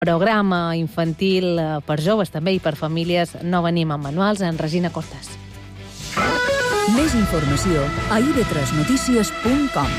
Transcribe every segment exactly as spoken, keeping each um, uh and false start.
programa infantil per joves també i per famílies No venim amb manuals, en Regina Cortas. Més informació a i ve tres notícies punt com.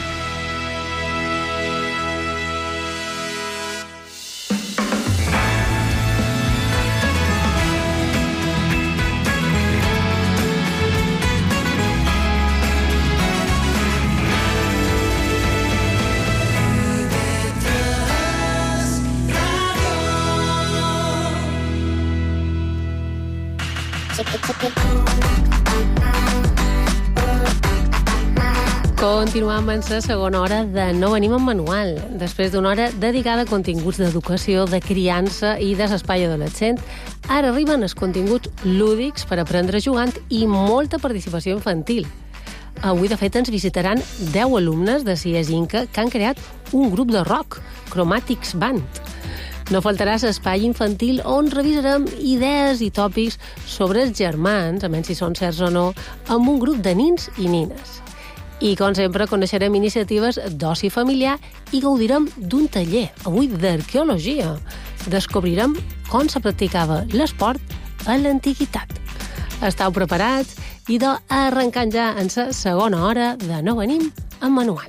Continuam amb la segona hora de No venim amb manual. Després d'una hora dedicada a continguts d'educació, de criança i de l'espai adolescent, ara arriben els continguts lúdics per aprendre jugant i molta participació infantil. Avui, de fet, ens visitaran deu alumnes de C I E S Inca que han creat un grup de rock, Chromatics Band. No faltarà l'espai infantil on revisarem idees i tòpics sobre els germans, a menys si són certs o no, amb un grup de nins i nines. I, com sempre, coneixerem iniciatives d'oci familiar i gaudirem d'un taller, avui d'arqueologia. Descobrirem com se practicava l'esport a l'antiguitat. Estau preparats? I de arrencant ja en la segona hora de No venim amb manual.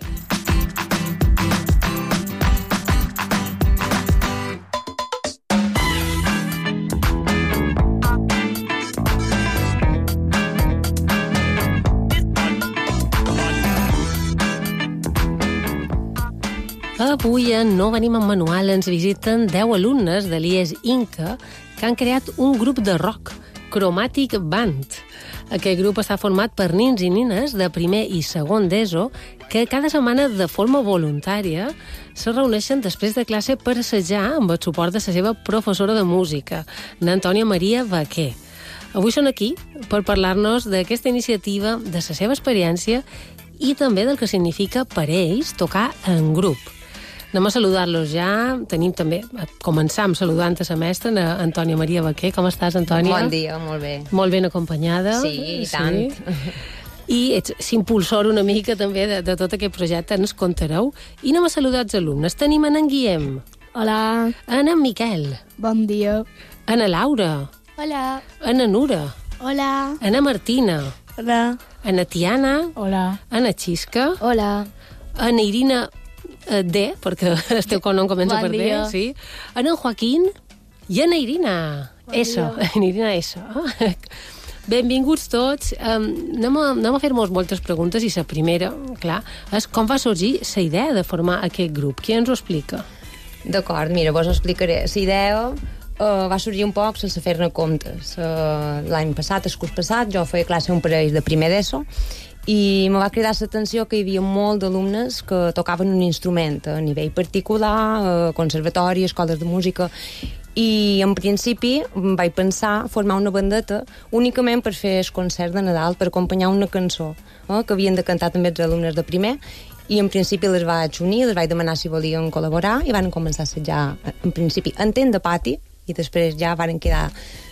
Avui en No venim amb manual ens visiten deu alumnes de l'I E S Inca que han creat un grup de rock, Chromatic Band. Aquest grup està format per nins i nines de primer i segon d'ESO que cada setmana de forma voluntària se reuneixen després de classe per assajar amb el suport de la seva professora de música, n'Antònia Maria Vaquer. Avui són aquí per parlar-nos d'aquesta iniciativa, de la seva experiència i també del que significa per ells tocar en grup. Anem a saludar-los ja. Tenim també, començam saludant a la mestra, Antònia Maria Vaquer. Com estàs, Antònia? Bon dia, molt bé. Molt ben acompanyada. Sí, i tant. Sí. I ets s'impulsor una mica també de, de tot aquest projecte, ens contareu. I anem a saludar els alumnes. Tenim en Guillem. Hola. En en Miquel. Bon dia. En Laura. Hola. En Nura. Hola. En Martina. Hola. En Tiana. Hola. En Xisca. Hola. En Irina D, perquè el teu cognom comença bon per D, sí. En en Joaquín i en Irina S. En Irina S. Benvinguts tots. Um, anem a, anem a fer-nos moltes preguntes i la primera, clar, és com va sorgir la idea de formar aquest grup? Qui ens ho explica? D'acord, mira, vos ho explicaré. La idea uh, va sorgir un poc sense fer-ne comptes. Uh, L'any passat, el curs passat, jo feia classe a un parell de primer d'ESO i me va cridar l'atenció que hi havia molt d'alumnes que tocaven un instrument a nivell particular, conservatori, escoles de música, i en principi vaig pensar formar una bandeta únicament per fer el concert de Nadal, per acompanyar una cançó eh, que havien de cantar també els alumnes de primer, i en principi les vaig unir, les vaig demanar si volien col·laborar i van començar a assajar en principi en temps de pati i després ja van quedar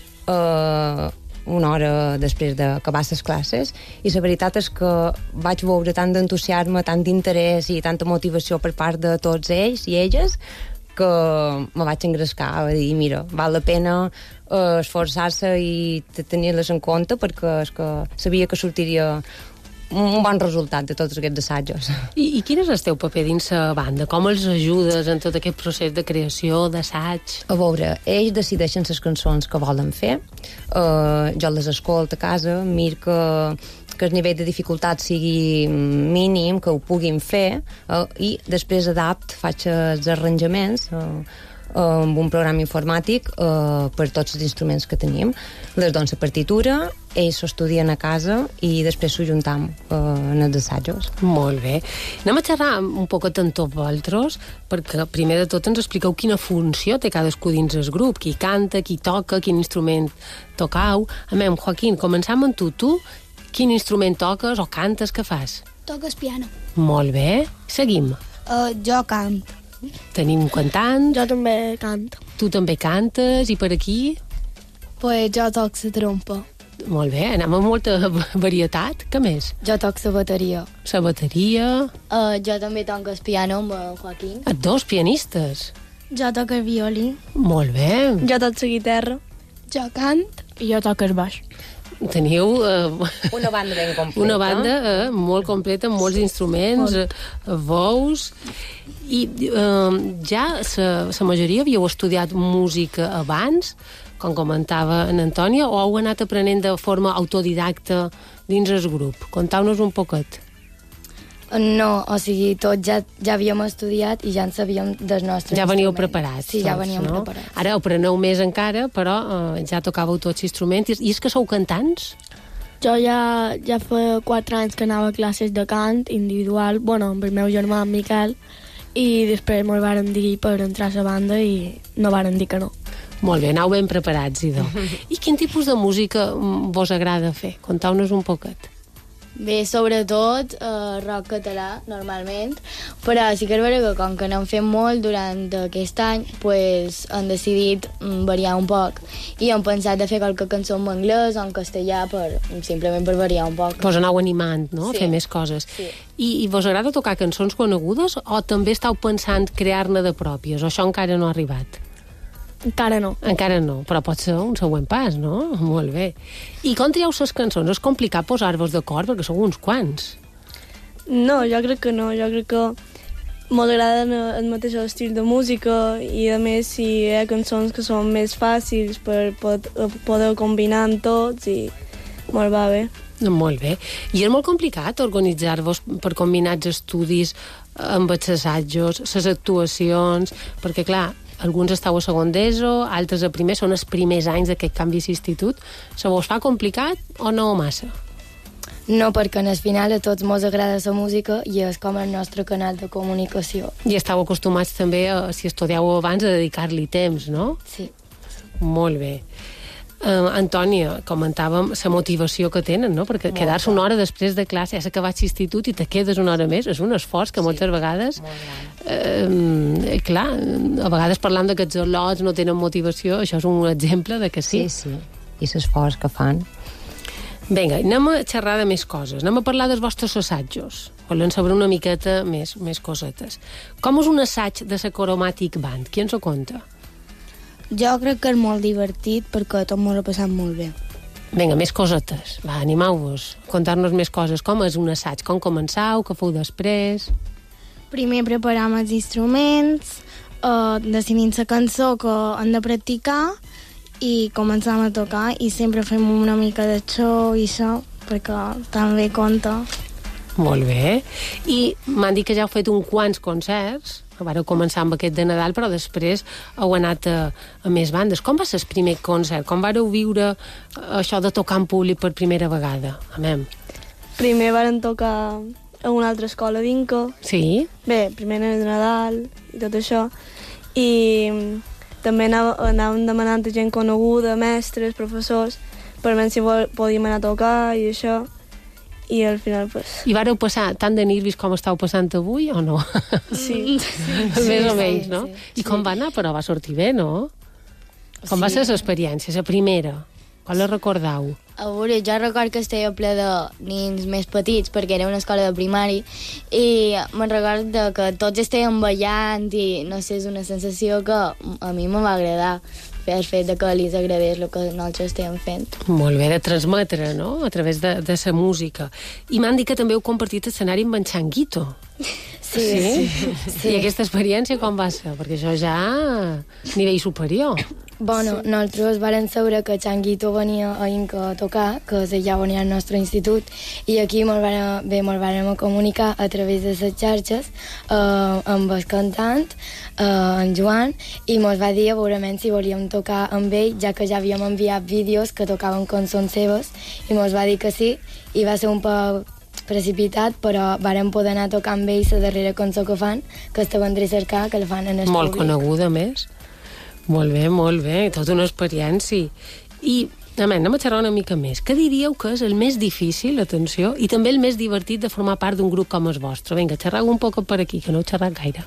eh, una hora després d'acabar les classes, i la veritat és que vaig veure tant d'entusiasme, tant d'interès i tanta motivació per part de tots ells i elles que me vaig engrescar a dir, mira, val la pena eh, esforçar-se i tenir-les en compte perquè és que sabia que sortiria un bon resultat de tots aquests assajos. I, i quin és el teu paper dins la banda? Com els ajudes en tot aquest procés de creació, d'assaig? A veure, ells decideixen les cançons que volen fer, uh, jo les escolto a casa, mir que, que el nivell de dificultat sigui mínim, que ho puguin fer, uh, i després adapt, faig els arranjaments, uh, amb un programa informàtic eh, per tots els instruments que tenim. Les dono la partitura, ells s'ho estudien a casa i després s'ho juntam eh, en els assajos. Molt bé. Anem a xerrar un poquet amb tots vosaltres, perquè primer de tot ens expliqueu quina funció té cadascú dins el grup, qui canta, qui toca, quin instrument tocau. A mi, Joaquín, començam amb tu. Tu, quin instrument toques o cantes, què fas? Toques piano. Molt bé. Seguim. Uh, jo cant. Tenim un cantant. Jo també canto. Tu també cantes, i per aquí? Pues jo toc la trompa. Molt bé, anem amb molta varietat. Què més? Jo toc la bateria. La bateria... Uh, jo també toc el piano amb el Joaquín. Dos pianistes. Jo toco el violí. Molt bé. Jo toco la guitarra. Jo cant. I jo toco el baix. Teniu eh, Una banda ben completa. una banda eh, molt completa, amb molts instruments, eh, veus... I eh, ja la majoria havíeu estudiat música abans, com comentava en Antònia, o heu anat aprenent de forma autodidacta dins el grup? Contau-nos un poquet. No, o sigui, tots ja, ja havíem estudiat i ja en sabíem dels nostres Ja veníeu instruments. preparats. Sí, ja tots, veníem no? preparats. Ara apreneu més encara, però eh, ja tocàveu tots instruments. I és que sou cantants? Jo ja, ja fa quatre anys que anava a classes de cant individual, bueno, amb el meu germà, en Miquel, i després m'ho varen dir per entrar a la banda i no varen dir que no. Molt bé, anau ben preparats, idò. I quin tipus de música mm, vos agrada fer? Contau-nos un poquet. Bé, sobretot eh, rock català, normalment, però sí que és veritat que com que n'hem fet molt durant aquest any, pues, han decidit mm, variar un poc i hem pensat de fer qualque cançó en anglès o en castellà per, simplement per variar un poc. Vos anau animant, no?, Sí. a fer més coses. Sí. I, I vos agrada tocar cançons conegudes o també estàu pensant crear-ne de pròpies? O això encara no ha arribat? Encara no. Encara no, però pot ser un següent pas, no? Molt bé. I com trieu les cançons? És complicat posar-vos d'acord perquè sou uns quants. No, jo crec que no. Jo crec que m'agraden el mateix estil de música i, a més, si hi ha cançons que són més fàcils per poder, poder combinar amb tots i molt va bé. Molt bé. I és molt complicat organitzar-vos per combinar els estudis amb els assajos, les actuacions, perquè, clar, alguns estàu a segon d'ESO, altres a primer, són els primers anys d'aquest canvi d'institut. Se vos fa complicat o no massa? No, perquè en el final a tots mos agrada la música i és com el nostre canal de comunicació. I estàu acostumats també, a, si estudieu abans, a dedicar-li temps, no? Sí. Molt bé. Uh, Antònia, comentàvem la motivació que tenen, no? Perquè quedar-se una hora després de classe, ja s'acabat l'institut i te quedes una hora més, és un esforç que moltes vegades... Uh, clar, a vegades parlant de que els al·lots no tenen motivació, això és un exemple de que sí. Sí, sí. I l'esforç que fan. Vinga, anem a xerrar de més coses. Anem a parlar dels vostres assajos. Volem saber una miqueta més, més cosetes. Com és un assaig de la Chromatic Band? Qui ens ho conta? Jo crec que és molt divertit perquè tot m'ho ha passat molt bé. Vinga, més cosetes. Va, animeu-vos. Contar-nos més coses. Com és un assaig? Com començau? Què feu després? Primer preparam els instruments, eh, decidim la cançó que hem de practicar i començam a tocar i sempre fem una mica de show i això, perquè també compta. Molt bé. I m'han dit que ja heu fet uns quants concerts. Vareu començar amb aquest de Nadal, però després heu anat a, a més bandes. Com va ser el primer concert? Com vareu viure això de tocar en públic per primera vegada? Amem. Primer varen tocar a una altra escola d'Inca. Sí? Bé, primer era de Nadal i tot això. I també anava, anàvem demanant a gent coneguda, mestres, professors, per veure si vol, podíem anar a tocar i això. I al final, pues... I vareu passar tant de nervis com estàu passant avui, o no? Sí. sí Més o menys, no? sí, I com va anar? Però va sortir bé, no? Com Sí. va ser l'experiència, la primera? Com la recordau? A veure, jo record que estava ple de nens més petits, perquè era una escola de primari, i me'n recordo que tots estàvem ballant i, no sé, és una sensació que a mi me va agradar, el fet de que li agradés el que nosaltres estàvem fent. Molt bé, de transmetre, no?, a través de, de la música. I m'han dit que també heu compartit escenari amb en Changuito. Sí, Sí? sí. sí. I aquesta experiència com va ser? Perquè això ja nivell superior. Bueno, sí. Nosaltres vàrem saber que Changuito venia a Inca a tocar, que ja venia al nostre institut, i aquí molt vàrem, bé, molt vàrem a comunicar a través de les xarxes eh, amb el cantant, eh, en Joan, i mos va dir segurament si volíem tocar amb ell, ja que ja havíem enviat vídeos que tocaven cançons seves, i mos va dir que sí, i va ser un poc precipitat, però vàrem poder anar a tocar amb ells la darrera cançó que fan, que és Te vendré a cercar, que la fan en el Molt públic. coneguda, a més. Molt bé, molt bé, tota una experiència. I, anem, anem a xerrar una mica més. Què diríeu que és el més difícil, atenció, i també el més divertit de formar part d'un grup com el vostre? Vinga, xerrau un poc per aquí, que no heu xerrat gaire.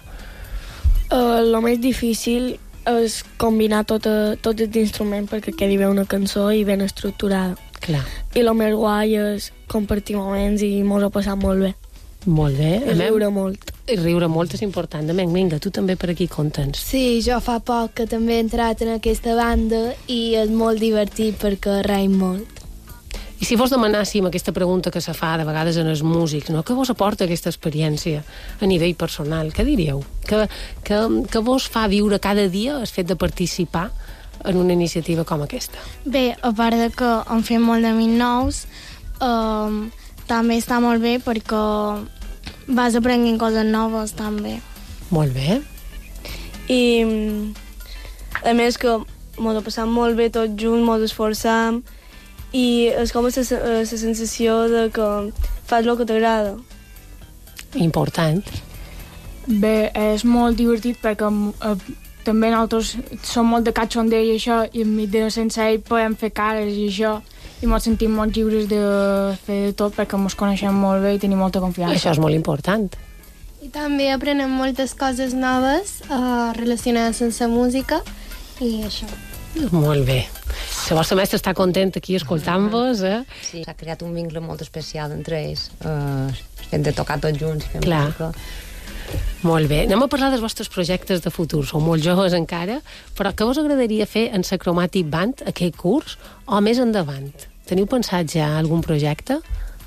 Uh, lo més difícil és combinar tot, tot els instruments perquè quedi bé una cançó i ben estructurada. Clar. I el més guai és compartir moments i mos ho passat molt bé. Molt bé. I Anem. riure molt. I riure molt és important. Vinga, tu també per aquí conta'ns. Sí, jo fa poc que també he entrat en aquesta banda i és molt divertit perquè reim molt. I si vos demanàssim aquesta pregunta que se fa de vegades en els músics, no? Què vos aporta aquesta experiència a nivell personal? Què diríeu? Què, què, què vos fa viure cada dia el fet de participar en una iniciativa com aquesta? Bé, a part de que en fem molt d'amics nous, eh, també està molt bé perquè vas aprenent coses noves, també. Molt bé. I, a més, que mos ho passam molt bé tots junts, mos esforçam, i és com la sensació de que fas el que t'agrada. Important. Bé, és molt divertit perquè eh, també nosaltres som molt de cachondeo i això, i enmig de sense ell podem fer cares i això, i ens sentim molt lliures de fer de tot perquè ens coneixem molt bé i tenim molta confiança. Això és molt important. I també aprenem moltes coses noves uh, relacionades amb la música i això. Molt bé. La vostra mestra està contenta aquí escoltant-vos, eh? Sí, s'ha creat un vincle molt especial entre ells. Uh, hem de tocar tots junts. Clar. Música. Molt bé. Anem a parlar dels vostres projectes de futur. Sou molt joves encara, però què us agradaria fer en la Chromatic Band, aquest curs, o més endavant? Teniu pensat ja algun projecte?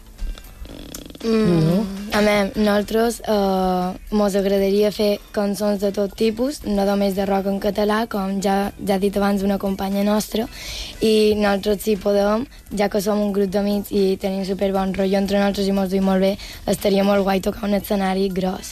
Mm, no? A mi, nosaltres eh, mos agradaria fer cançons de tot tipus, no només de rock en català, com ja, ja he dit abans una companya nostra, i nosaltres, si podem, ja que som un grup d'amics i tenim superbon rotllo entre nosaltres i mos duim molt bé, estaria molt guai tocar un escenari gros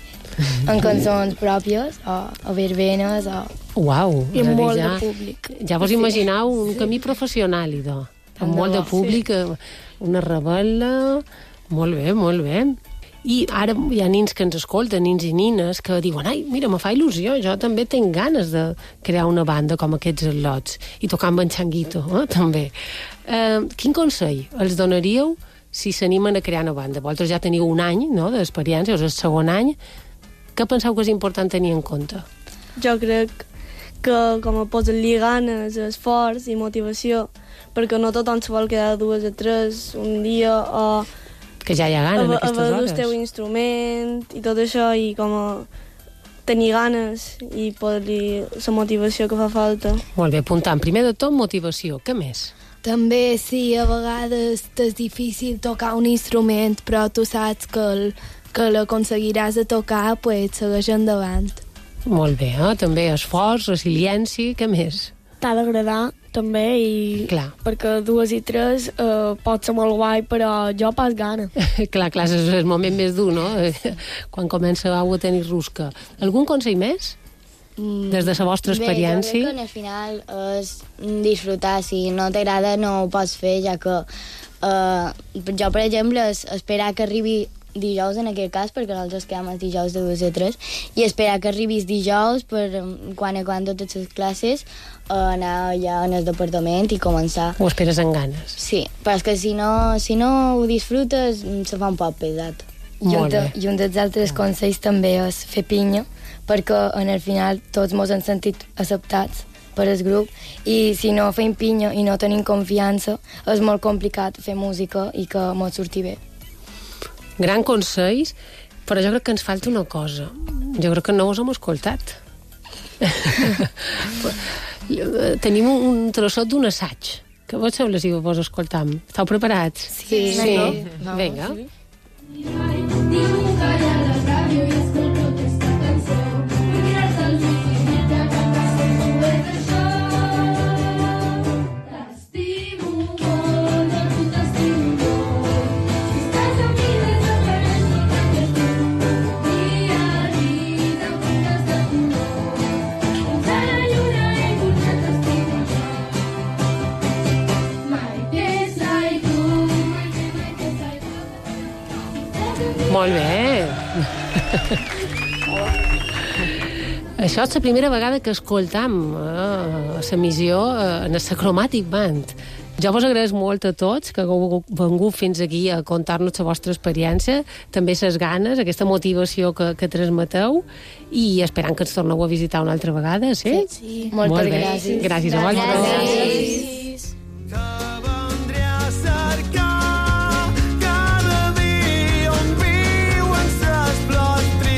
en cançons pròpies o, o verbenes o... Uau! I molt ja, de públic. Ja vos imagineu un camí professional, idò. Amb molt de públic, una rebel·la... Molt bé, molt bé. I ara hi ha nins que ens escolten, nins i nines, que diuen, ai, mira, me fa il·lusió, jo també tinc ganes de crear una banda com aquests al·lots, i tocar amb en Changuito, eh, també. Eh, quin consell els donaríeu si s'animen a crear una banda? Vosaltres ja teniu un any, no?, d'experiència, és el segon any. Què penseu que és important tenir en compte? Jo crec que com a posar-li ganes, esforç i motivació, perquè no tothom se vol quedar dues o tres un dia o... Que ja hi ha gana en aquestes hores. Haver el teu instrument i tot això, i com a tenir ganes i poder-li la motivació que fa falta. Molt bé, apuntant. Primer de tot, motivació. Què més? També, sí, a vegades és difícil tocar un instrument, però tu saps que, el, que l'aconseguiràs de tocar, pues segueix endavant. Molt bé, eh? També esforç, resiliència, què més? T'ha d'agradar, també, i clar. Perquè dues i tres eh, pot ser molt guai, però jo pas gana. clar, clar, és el moment més dur, no? Quan comença a tenir rusca. Algun consell més? Mm, des de la vostra experiència? Bé, jo crec que al final és disfrutar. Si no t'agrada, no ho pots fer, ja que uh, jo, per exemple, és esperar que arribi dijous en aquest cas, perquè nosaltres quedem els dijous de dos a tres, i esperar que arribis dijous per quan acaben totes les classes, anar allà en el departament i començar. Ho esperes amb ganes. Sí, però és que si no, si no ho disfrutes, se fa un poc pesat. I un, de, I un dels altres consells també és fer pinya, perquè en el final tots mos hem sentit acceptats per el grup, i si no fem pinya i no tenim confiança, és molt complicat fer música i que mos surti bé. Gran consells, però jo crec que ens falta una cosa. Jo crec que no us hem escoltat. Tenim un trossot d'un assaig. Què vos sembla si vos escoltam? Esteu preparats? Sí. sí. sí. Vinga. Sí. Molt bé. Això és la primera vegada que escoltam eh, l'emissió eh, en la Chromatic Band. Jo vos agraeix molt a tots que hagueu vengut fins aquí a contar-nos la vostra experiència, també les ganes, aquesta motivació que, que transmeteu, i esperant que ens torneu a visitar una altra vegada, sí? Sí, sí. Moltes molt bé. gràcies. Gràcies a vosaltres. Gràcies. Cada dia on viuen ses flors tristes.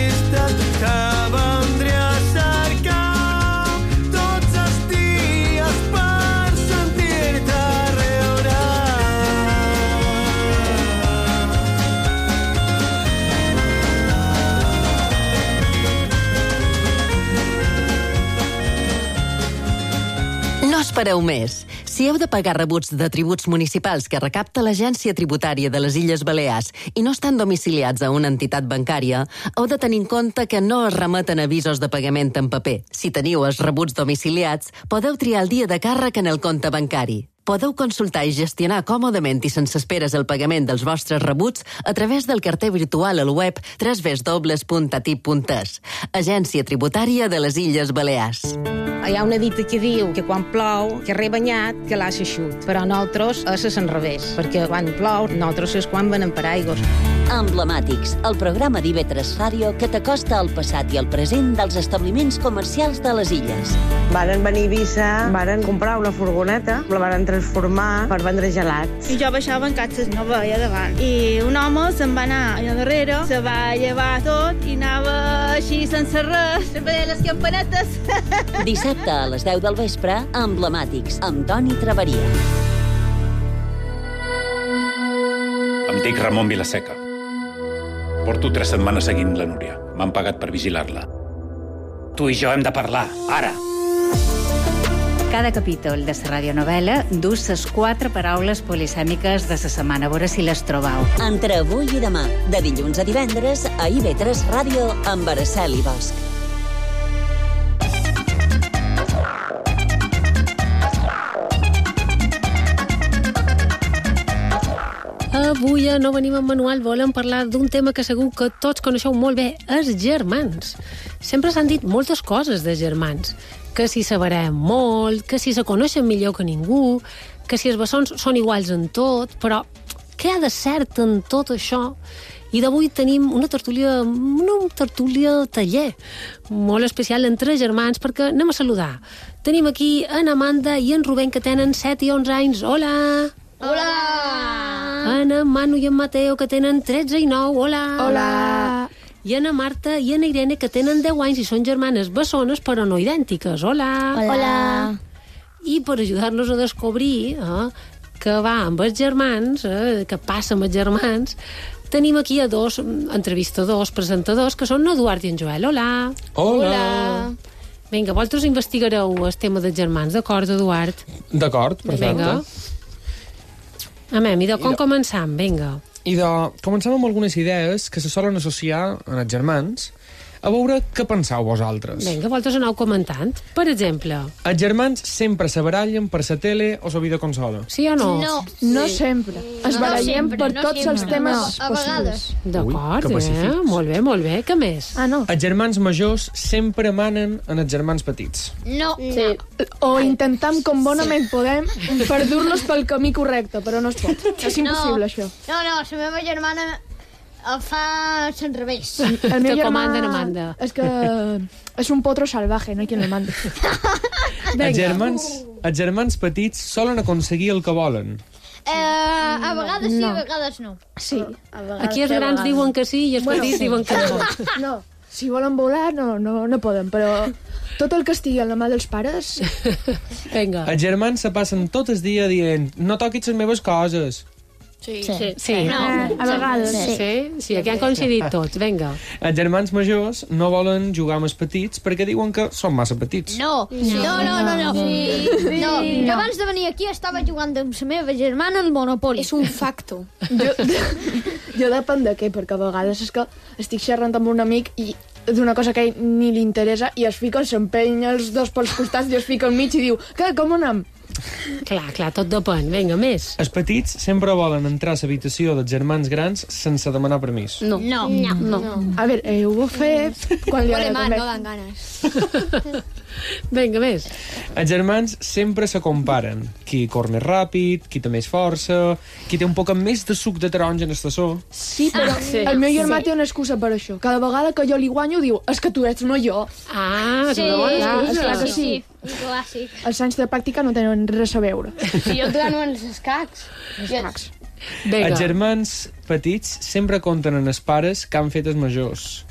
No espereu més. Si heu de pagar rebuts de tributs municipals que recapta l'Agència Tributària de les Illes Balears i no estan domiciliats a una entitat bancària, heu de tenir en compte que no es remeten avisos de pagament en paper. Si teniu els rebuts domiciliats, podeu triar el dia de càrrec en el compte bancari. Podeu consultar i gestionar còmodament i sense esperes el pagament dels vostres rebuts a través del carter virtual al web w w w punt a t i p punt e s. Agència Tributària de les Illes Balears. Hi ha una dita que diu que quan plou, que re banyat, que l'assa xut. Però nosaltres és al revés, perquè quan plou, nosaltres és quan venen per aigües. Emblemàtics, el programa d'I V tres Ràdio que t'acosta al passat i al present dels establiments comercials de les illes. Varen venir a Eivissa, varen comprar una furgoneta, la varen transformar per vendre gelats. I jo baixava en catxes, no veia davant. I un home se'n va anar allà darrere, se va llevar tot i anava així sense res, se veia les campanetes. Dissabte a les deu del vespre, Emblemàtics, amb Toni Traveria. Em dic Ramon Vilaseca. Porto tres setmanes seguint la Núria. M'han pagat per vigilar-la. Tu i jo hem de parlar, ara. Cada capítol de la radionovel·la du les quatre paraules polisèmiques de la setmana. A veure si les trobau. Entre avui i demà, de dilluns a divendres, a I V tres Ràdio, amb Araceli Bosch. Avui a No venim amb manual volem parlar d'un tema que segur que tots coneixeu molt bé, els germans. Sempre s'han dit moltes coses de germans, que si saberem molt, que si se coneixen millor que ningú, que si els bessons són iguals en tot, però què ha de cert en tot això? I d'avui tenim una tertúlia, una tertúlia taller, molt especial entre germans, perquè anem a saludar. Tenim aquí en Amanda i en Rubén, que tenen set i onze anys. Hola! Hola! En Manu i en Mateo, que tenen tretze i nou. Hola! Hola! I en Marta i en Irene, que tenen deu anys i són germanes bessones, però no idèntiques. Hola! Hola! I per ajudar-nos a descobrir eh, què va amb els germans, eh, què passa amb els germans, tenim aquí a dos entrevistadors, presentadors, que són Eduard i en Joel. Hola! Hola! Hola. Vinga, vosaltres investigareu el tema dels germans, d'acord, Eduard? D'acord, perfecte. Vinga. Amem, idò, com començam? Vinga. Idò, començam amb algunes idees que se solen associar en els germans, a veure què penseu vosaltres. Vinga, vosaltres aneu comentant. Per exemple... Els germans sempre se barallen per la tele o la videoconsola. Sí o no? No, no sempre. Es No barallem sempre, per no tots sempre. els temes No, a possibles. D'acord, que eh? pacífics. Molt bé, molt bé. Què més? Ah, no. Els germans majors sempre manen en els germans petits. No. Sí. O intentam com bonament podem per dur-los pel camí correcte, però no es pot. És impossible, no. això. No, no, la meva germana el fa al revés. El meu Te germà comanda, no manda. és que és un potro salvaje, no hi qui el manda. Els germans, els germans petits solen aconseguir el que volen. Eh, a vegades sí, No. a vegades no. Sí. A vegades Aquí els sí, a grans vegades. diuen que sí i els Bueno, petits diuen que no. No, si volen volar no, no, no poden, però tot el que estigui en la mà dels pares... Vinga. Els germans se passen tot el dia dient no toquis les meves coses. Sí, Sí, sí. No, a vegades. Sí, sí, sí, aquí han coincidit tots. Vinga. Els germans majors no volen jugar amb els petits perquè diuen que són massa petits. No, no, no, no, no. Sí. No, jo abans de venir aquí estava jugant amb la meva germana al Monopoly. És un facto. Jo, jo depèn de què, perquè a vegades és que estic xerrant amb un amic i d'una cosa que a ell ni li interessa i es fica, s'empenya els dos pels costats i es fica al mig i diu, què, com anem? Clar, clar, tot depèn. Vinga, més. Els petits sempre volen entrar a l'habitació dels germans grans sense demanar permís. No. No, no, No. A veure, eh, ho va fer quan li agrada també. dan ganes. Vinga, més. Els germans sempre se comparen. Qui corre més ràpid, qui té més força, qui té un poc més de suc de taronja en el tassó. Sí, però Ah, sí. el meu germà Sí. té una excusa per això. Cada vegada que jo li guanyo diu, és que tu ets, no jo. Ah, és Sí, una bona clar, excusa. esclar que sí, sí. un clàssic. Els anys de pràctica no tenen res a veure. Si jo et gano en els escacs. Els escacs. Vinga. Els germans petits sempre compten en els pares que han fet els majors.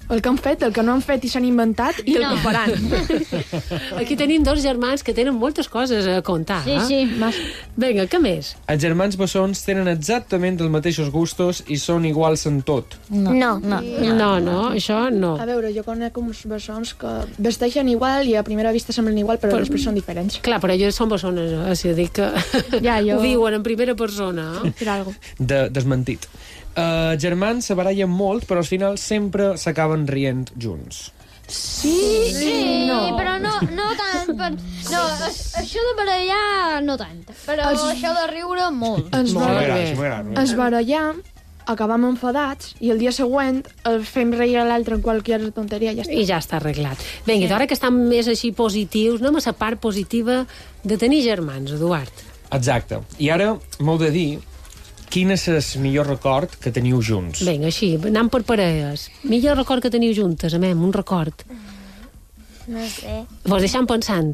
El que han fet, el que no han fet i s'han inventat, i el No. que faran. Aquí tenim dos germans que tenen moltes coses a contar. Sí, eh? sí. Vinga, què més? Els germans bessons tenen exactament els mateixos gustos i són iguals en tot. No. No. No, no, no això no. A veure, jo conec uns bessons que vesteixen igual i a primera vista semblen igual, però, Però- després són diferents. Clar, però ells són bessones, eh? Si dic que Ja, jo- ho viuen en primera persona. Eh? Per algo. De, desmentit. Uh, germans se barallen molt, però al final sempre s'acaben rient junts. Sí, Sí, no. però no, no tant. Per... No, a- això de barallar no tant. Però Els- això de riure molt. Ens Molt bar- bé. Molt bé. Ens barallam, acabam enfadats i el dia següent el fem reir a l'altre en qualsevol tonteria i ja està. I ja està arreglat. Vinga, ara que estan més així positius, anem a la part positiva de tenir germans, Eduard. Exacte. I ara m'heu de dir quin és el millor record que teniu junts. Vinga, així, anant per parelles. Millor record que teniu juntes, amem, un record. No sé. Vos deixant pensant.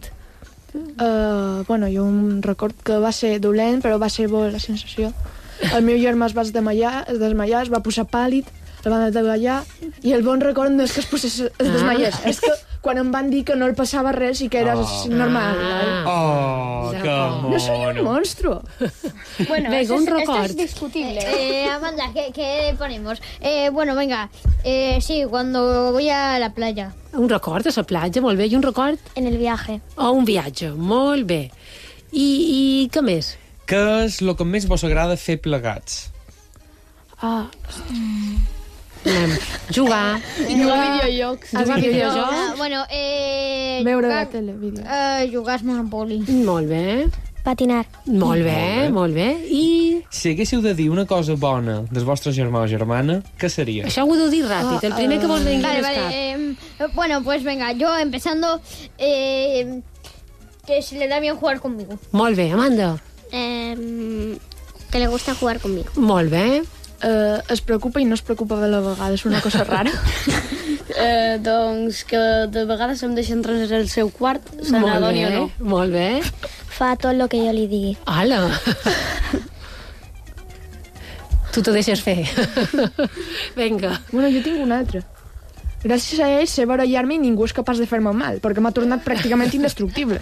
Uh, bueno, jo un record que va ser dolent, però va ser bo la sensació. El meu germà es va desmaiar, es desmaiar, es va posar pàl·lid, el van desmaiar, i el bon record no és que es, posés, es desmaiés, Ah. és que quan em van dir que no el passava res i que era Oh. normal. Oh, que mono. No soy un monstruo. Bueno, Venga, esto un es- esto record. es discutible. Eh, Amanda, ¿qué, qué ponemos? Eh, bueno, venga. Eh, sí, cuando voy a la playa. Un record a la platja, molt bé. I un record? En el viaje. O un viatge, molt bé. I, i què més? Què és el que més vos agrada fer plegats? Ah. Anem. Jugar. Jugar a videojocs. Jugar a videojocs. Ah, bueno, eh... Veure jugar, la tele, vídeo. Eh, jugar al Monopoly. Molt bé. Patinar. Molt bé, molt bé. I Si haguéssiu de dir una cosa bona del vostre germà o germana, què seria? això ho heu de dir ràpid, el primer que vos vengui Vale, al vale. cap. eh, bueno, pues venga, yo empezando... Eh, que se le da bien jugar conmigo. Molt bé, Amanda. Eh, que le gusta jugar conmigo. Molt bé. Uh, es preocupa i no es preocupa a la vegada, és una cosa rara. Eh, doncs que de vegades em deixa entrar en el seu quart, se Molt n'adoni bé, o no. molt bé. Fa tot lo que yo le digui. Hola. Tu te deixes fer. Vinga. Bueno, jo tinc un altre. Gràcies a ell sé barallar-me i ningú és capaç de fer-me mal, perquè m'ha tornat pràcticament indestructible.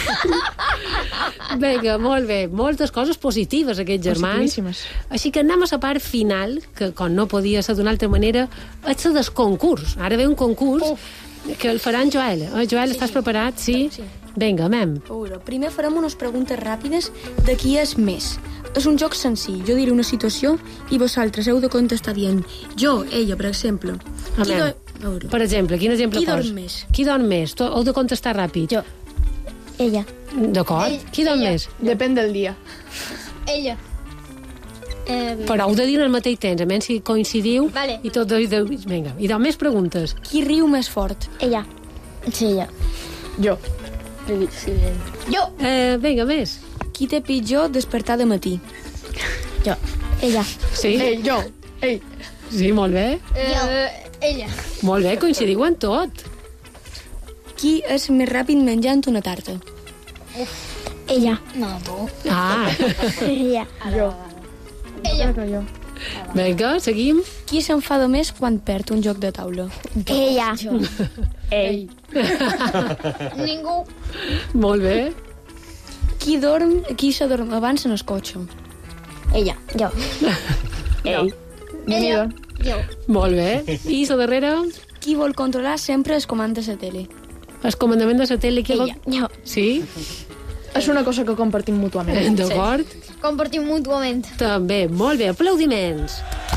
Vinga, molt bé. Moltes coses positives, aquests germans. Positivíssimes. Així que anem a la part final, que com no podia ser d'una altra manera, és la del concurs. Ara ve un concurs que el farà en Joel. Eh, Joel, estàs preparat? Sí? Vinga, amem. A veure, primer farem unes preguntes ràpides de qui és més. És un joc senzill. Jo diré una situació i vosaltres heu de contestar dient jo, ella, per exemple. Qui Amem. do... A veure. Per exemple, quin exemple Qui pos? dorm més? Qui dorm més? Tu heu de contestar ràpid. Jo. Ella. D'acord? Qui dorm més? Depèn del dia. Ella. Eh, Però heu de dir al mateix temps, a menys si coincidiu. Vale. I tot... De... Vinga, i doncs més preguntes. Qui riu més fort? Ella. Sí, ella. Jo. Sí. Jo. Eh, vinga, més. Qui té pitjor despertar de matí? Jo. Ella. Sí? Ei, jo. Ei. Sí, molt bé. Eh, ella. Molt bé, coincidiu en tot. Qui és més ràpid menjant una tarta? Ella. No, tu. Ah. Ella. Jo. Ella. Crec que jo. Vinga, seguim. Qui s'enfada més quan perd un joc de taula? Ella. Ei. Ningú. Molt bé. Qui dorm, qui s'adorm abans en el cotxe? Ella. Jo. Ei. Ella. Jo. Molt bé. I la darrera? Qui vol controlar sempre els comandes de tele? El comandament de la tele. Qui Ella. vol... Jo. Sí? És una cosa que compartim mútuament. D'acord? Compartim mútuament. També, molt bé. Aplaudiments.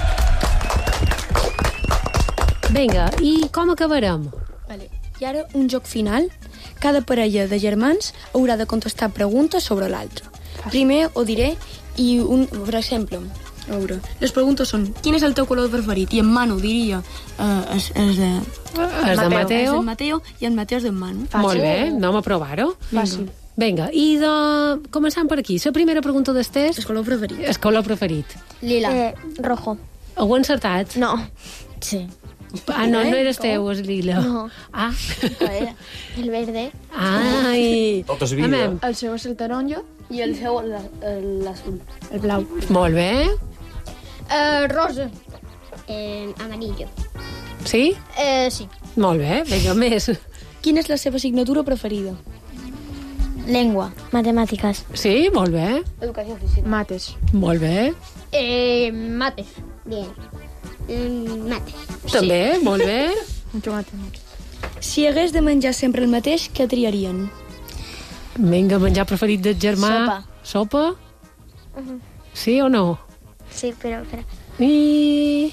Vinga, i com acabarem? Vale. I ara un joc final. Cada parella de germans haurà de contestar preguntes sobre l'altre. Primer ho diré i, un, per exemple, a veure, les preguntes són quin és el teu color preferit? I en Manu diria eh, és, és de... És de Mateo. És del Mateo i en Mateo és d'en Manu. Molt bé, anem a provar-ho. Fàcil. Vinga, i de... començant per aquí. La primera pregunta d'estès... El color preferit. El color preferit. Lila. Eh, rojo. Ho he encertat? No. Sí. Ah, no, no eres teu, és lila. No. Ah. El verde. Ai. Totes vida. Amem. El seu és el taronja. I el seu l'azul. El blau. Molt bé. Eh, rosa. Eh, amarillo. Sí? Eh, sí. Molt bé, vinga, més. Quina és la seva assignatura preferida? Lengua. Matemàtiques. Sí, molt bé. Educació física. Mates. Molt bé. Eh, mates. Bien. Mm, mates. També, Sí. molt bé. Mucho mates. Si hagués de menjar sempre el mateix, què triarien? Vinga, menjar preferit del germà. Sopa. Sopa? Uh-huh. Sí o no? Sí, però... però... I...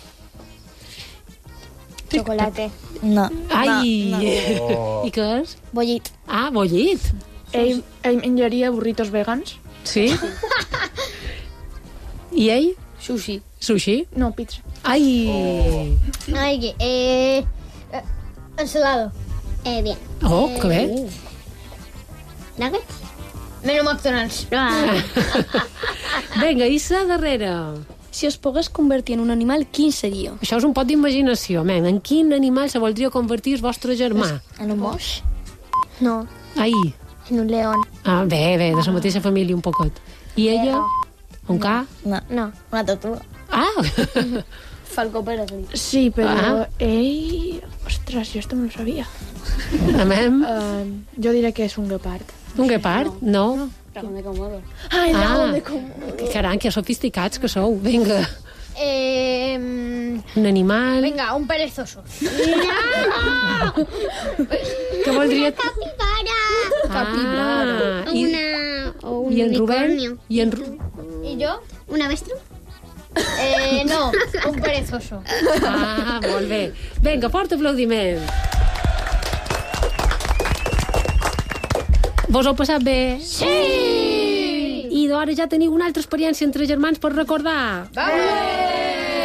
Chocolate. No. Ai! No, no. I què és? Bollit. Ah, bollit. Ell, ell menjaria burritos vegans. Sí? I ell? Sushi. Sushi? No, pizza. Ai! Ai, que... Eh, eh, ensalado. Eh, bien. Oh, que bé. Eh, nuggets? Menú McDonald's. Vinga, i la darrera? Si es pogués convertir en un animal, quin seria? Això és un pot d'imaginació, men. En quin animal se voldria convertir el vostre germà? En un moix? No. Ai. En un león. Ah, bé, bé, de la mateixa família un poquet. I ella? Un ca? No, no, una tortuga. Ah! Falcó peregrino. Sí, però Ah. ell... Ostres, jo esto no lo sabia. Amem? Uh, jo diré que és un guepard. Un guepard? No. no. Dragón de Komodo. Ai, Ah. dragón de Komodo. Caram, que sofisticats que sou. Vinga. Eh, Un animal... venga, un perezoso. Que voldria... Capibara. Ah, O i, una... O un i en Rubén? unicornio. I en Ru... ¿Y yo? ¿Un avestruz? Eh, no, un perezoso. Ah, molt bé. Vinga, fort aplaudiment. Vos heu passat bé? Sí! I d'hora ja teniu una altra experiència entre germans per recordar. Vamos!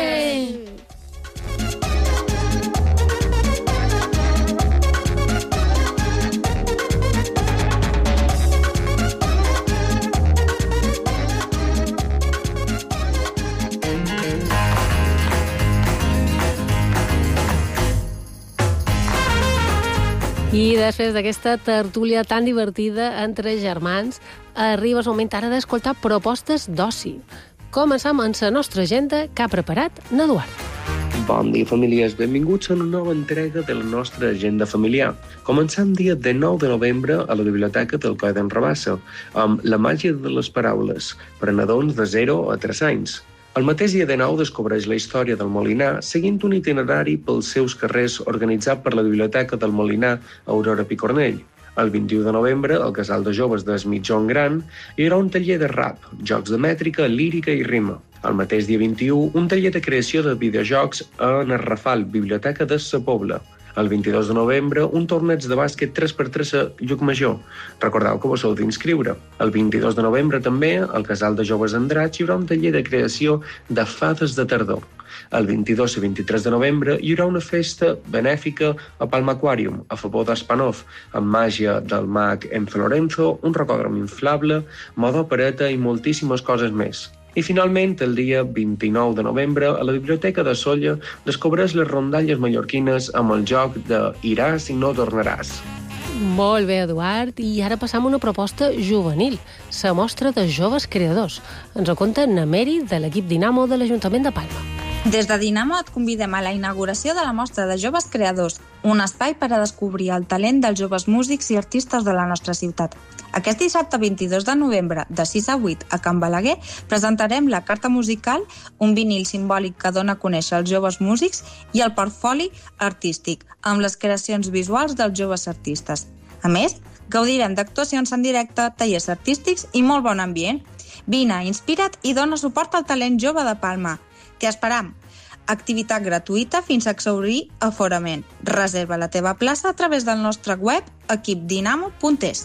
I després d'aquesta tertúlia tan divertida entre germans, arriba el moment ara d'escoltar propostes d'oci. Començam amb la nostra agenda que ha preparat n'Eduard. Bon dia, famílies. Benvinguts a una nova entrega de la nostra agenda familiar. Començam dia dinou de novembre a la Biblioteca del Coll d'en Rabassa, amb La màgia de les paraules, per a nadons de zero a tres anys. El mateix dia dinou descobreix la història del Molinar seguint un itinerari pels seus carrers organitzat per la Biblioteca del Molinar Aurora Picornell. El vint-i-u de novembre, al Casal de Joves de Mitjón Gran, hi haurà un taller de rap, jocs de mètrica, lírica i rima. El mateix dia vint-i-u, un taller de creació de videojocs a Narrafal, Biblioteca de Sa Pobla. El vint-i-dos de novembre, un torneig de bàsquet tres per tres a Llucmajor. Recordeu que vos heu d'inscriure. El vint-i-dos de novembre, també, al Casal de Joves Andratx, hi haurà un taller de creació de fades de tardor. El vint-i-dos i vint-i-tres de novembre hi haurà una festa benèfica a Palma Aquarium, a favor d'Espanov, amb màgia del mag Enzo Lorenzo, un rocòdrom inflable, moda opereta i moltíssimes coses més. I finalment, el dia vint-i-nou de novembre, a la Biblioteca de Sóller descobreix les rondalles mallorquines amb el joc de Iràs i no tornaràs. Molt bé, Eduard. I ara passam a una proposta juvenil, la mostra de joves creadors. Ens ho conta Nameri, de l'equip Dinamo de l'Ajuntament de Palma. Des de Dinamo et convidem a la inauguració de la mostra de joves creadors, un espai per a descobrir el talent dels joves músics i artistes de la nostra ciutat. Aquest dissabte vint-i-dos de novembre, de sis a vuit, a Can Balaguer, presentarem la carta musical, un vinil simbòlic que dona a conèixer els joves músics i el portfoli artístic, amb les creacions visuals dels joves artistes. A més, gaudirem d'actuacions en directe, tallers artístics i molt bon ambient. Vine, inspira't i dona suport al talent jove de Palma. Què esperam? Activitat gratuïta fins a exhaurir aforament. Reserva la teva plaça a través del nostre web equipdinamo punt es.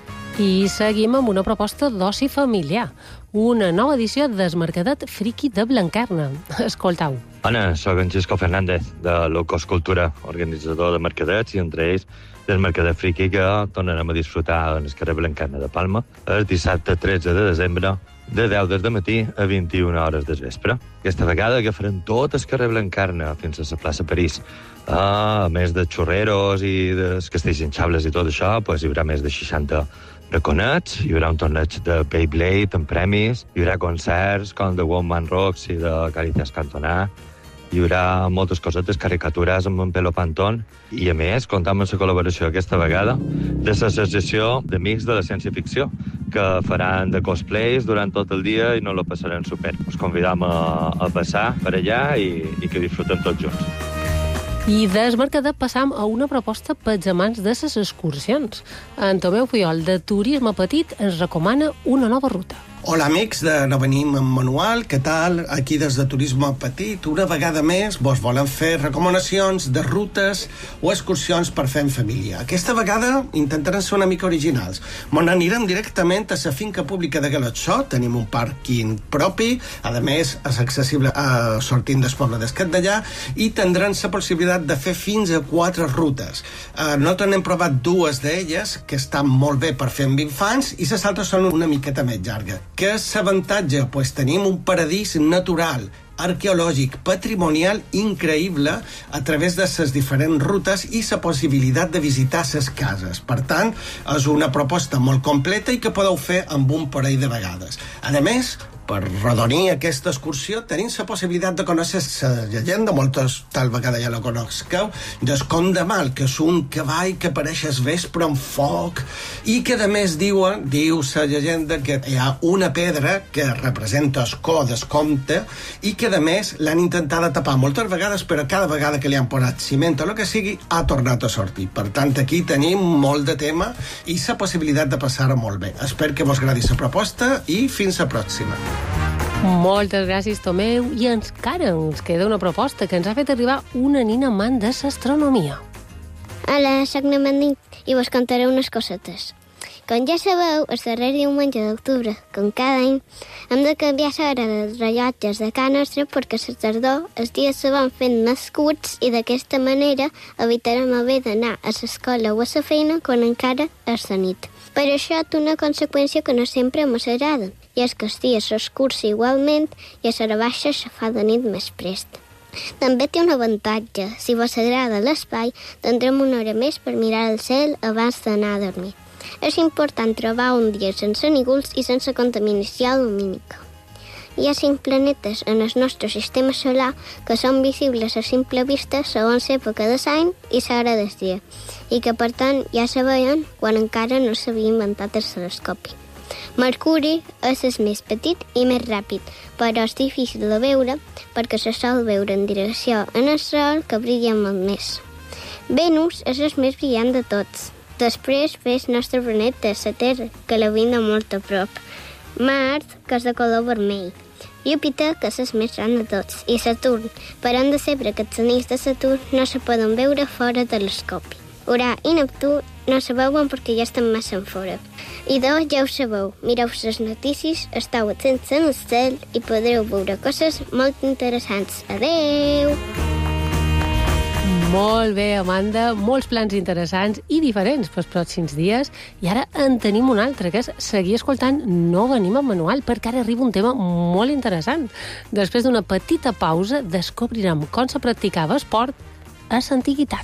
I seguim amb una proposta d'oci familiar, una nova edició del Mercadet Friki de Blanquerna. Escoltau. Bona, soc en Xisco Fernández, de Locos Cultura, organitzador de mercadets, i entre ells del Mercadet Friki que tornarem a disfrutar en el carrer Blanquerna de Palma el dissabte tretze de desembre de deu del matí a vint-i-una hores del vespre. Aquesta vegada agafarem tot el carrer Blanquerna fins a la plaça París. Ah, a més de xurreros i dels castells hinxables i tot això, pues, hi haurà més de seixanta raconets, hi haurà un torneig de Beyblade amb premis, hi haurà concerts com de One Man Rocks i de Caritas Cantonar, Hi haurà moltes cosetes, caricatures amb en Pelo Pantón, i a més, comptam amb la col·laboració aquesta vegada de l'Associació d'Amics de la Ciència-Ficció, que faran de cosplays durant tot el dia i no lo passarem super. Us convidam a, a passar per allà i, i que disfrutem tots junts. I des Mercader passam a una proposta pels amants de les excursions. En Tomeu Puyol, de Turisme Petit, ens recomana una nova ruta. Hola, amics de No Venim amb Manual, què tal? Aquí des de Turisme Petit, una vegada més vos volen fer recomanacions de rutes o excursions per fer en família. Aquesta vegada intentarem ser una mica originals. Mon anirem directament a la finca pública de Galatxó, tenim un pàrquing propi, a més és accessible a sortint del poble d'Escat d'allà, i tindran la possibilitat de fer fins a quatre rutes. Uh, nosaltres n'hem provat dues d'elles, que estan molt bé per fer amb infants, i les altres són una miqueta més llarga. Què és l'avantatge? Pues tenim un paradís natural, arqueològic, patrimonial increïble a través de les diferents rutes i la possibilitat de visitar les cases. Per tant, és una proposta molt completa i que podeu fer amb un parell de vegades. A més, per redonir aquesta excursió tenim la possibilitat de conèixer la llegenda, moltes tal vegada ja la conegueu, del Comte de Mal, que és un cavall que apareix al vespre amb foc i que a més diuen, diu la llegenda que hi ha una pedra que representa el cor del comte i que a més l'han intentat tapar moltes vegades, però cada vegada que li han posat ciment o el que sigui ha tornat a sortir. Per tant, aquí tenim molt de tema i la possibilitat de passar-ho molt bé. Espero que vos agradi la proposta i fins la pròxima. Moltes gràcies, Tomeu. I encara ens queda una proposta que ens ha fet arribar una nina amant de l'astronomia. Hola, soc na Mandín i vos contaré unes cosetes. Com ja sabeu, el darrer diumenge d'octubre, com cada any, hem de canviar l'hora dels rellotges de casa nostra perquè a la tardor els dies se van fent més curts i d'aquesta manera evitarem haver d'anar a l'escola o a la feina quan encara és de nit. Per això té una conseqüència que no sempre m'agrada, i és que els dies s'escurça igualment i a l'hora baixa se fa de nit més prest. També té un avantatge. Si vos agrada l'espai, tindrem una hora més per mirar el cel abans d'anar a dormir. És important trobar un dia sense nígols i sense contaminació lumínica. Hi ha cinc planetes en el nostre sistema solar que són visibles a simple vista segons l'època de l'any i l'hora del dia, i que per tant ja se veien quan encara no s'havia inventat el telescopi. Mercuri és el més petit i més ràpid, però és difícil de veure perquè se sol veure en direcció en el Sol, que brilla molt més. Venus és el més brillant de tots. Després ve el nostre planeta, la Terra, que la veiem de molt a prop. Mart, que és de color vermell. Júpiter, que és el més gran de tots. I Saturn, però hem de saber que els anells de Saturn no se poden veure fora de telescopi. Urà i Neptú no se veuen perquè ja estan massa en fora. I dos ja ho sabeu, mireu les notícies, esteu atents en el cel i podreu veure coses molt interessants. Adeu! Molt bé, Amanda, molts plans interessants i diferents pels pròxims dies. I ara en tenim un altre, que és seguir escoltant No Venim amb Manual, perquè ara arriba un tema molt interessant. Després d'una petita pausa, descobrirem com se practicava esport a l'antiguitat.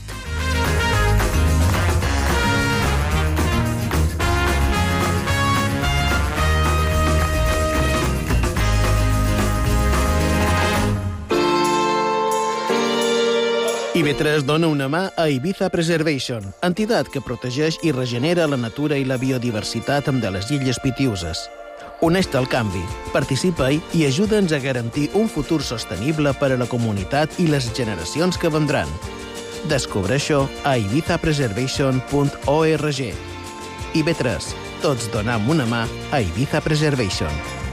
I B tres dona una mà a Ibiza Preservation, entitat que protegeix i regenera la natura i la biodiversitat de les Illes Pitiüses. Uneix-te al canvi, participa-hi i ajuda'ns a garantir un futur sostenible per a la comunitat i les generacions que vendran. Descobreix-ho a ibiza preservation punt org. I B tres, tots donam una mà a Ibiza Preservation.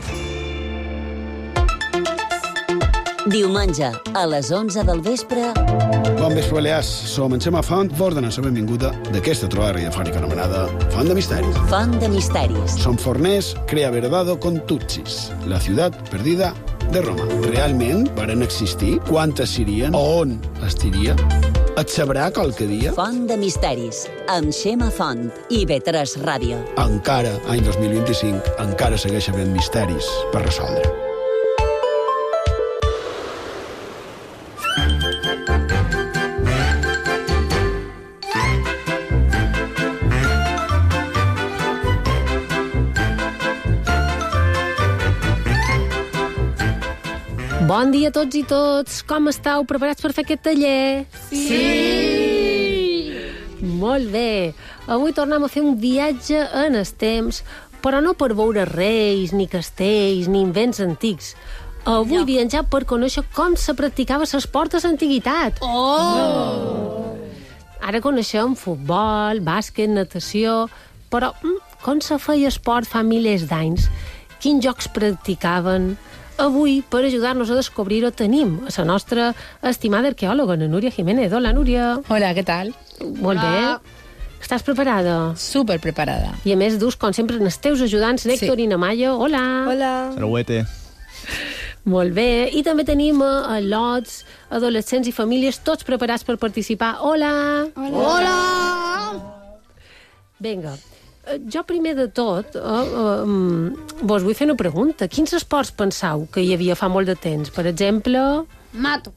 Diumenge, a les onze del vespre... Bon vespre, Balears. Som en Xema Font, vos donem la benvinguda d'aquesta trobada radiofònica anomenada Font de Misteris. Font de Misteris. Som forners, crea verdado con Tutsis, la ciutat perdida de Roma. Realment varen existir? Quantes serien? On estiria? Et sabrà qualque dia? Font de Misteris, amb Xema Font i B tres Ràdio. Encara, any dos mil vint-i-cinc, encara segueix havent misteris per resoldre. Bon dia a tots i tots. Com estàu? Preparats per fer aquest taller? Sí! Sí! Molt bé. Avui tornem a fer un viatge en els temps, però no per veure reis, ni castells, ni invents antics. Avui no. viatjar per conèixer com se practicava l'esport a l'antiguitat. Oh! Ara coneixem futbol, bàsquet, natació, però mm, com se feia esport fa milers d'anys? Quins jocs practicaven? Avui, per ajudar-nos a descobrir-ho, tenim a la nostra estimada arqueòloga, la Núria Jiménez. Hola, Núria. Hola, què tal? Molt Hola. bé. Estàs preparada? Super preparada. I a més, dus, com sempre, els teus ajudants, Néctor sí. i Namayo. Hola. Hola. Saluete. Molt bé. I també tenim a lots, adolescents i famílies, tots preparats per participar. Hola. Hola. Hola. Vinga. Jo, primer de tot, eh, eh, vos vull fer una pregunta. Quins esports pensau que hi havia fa molt de temps? Per exemple... Mato.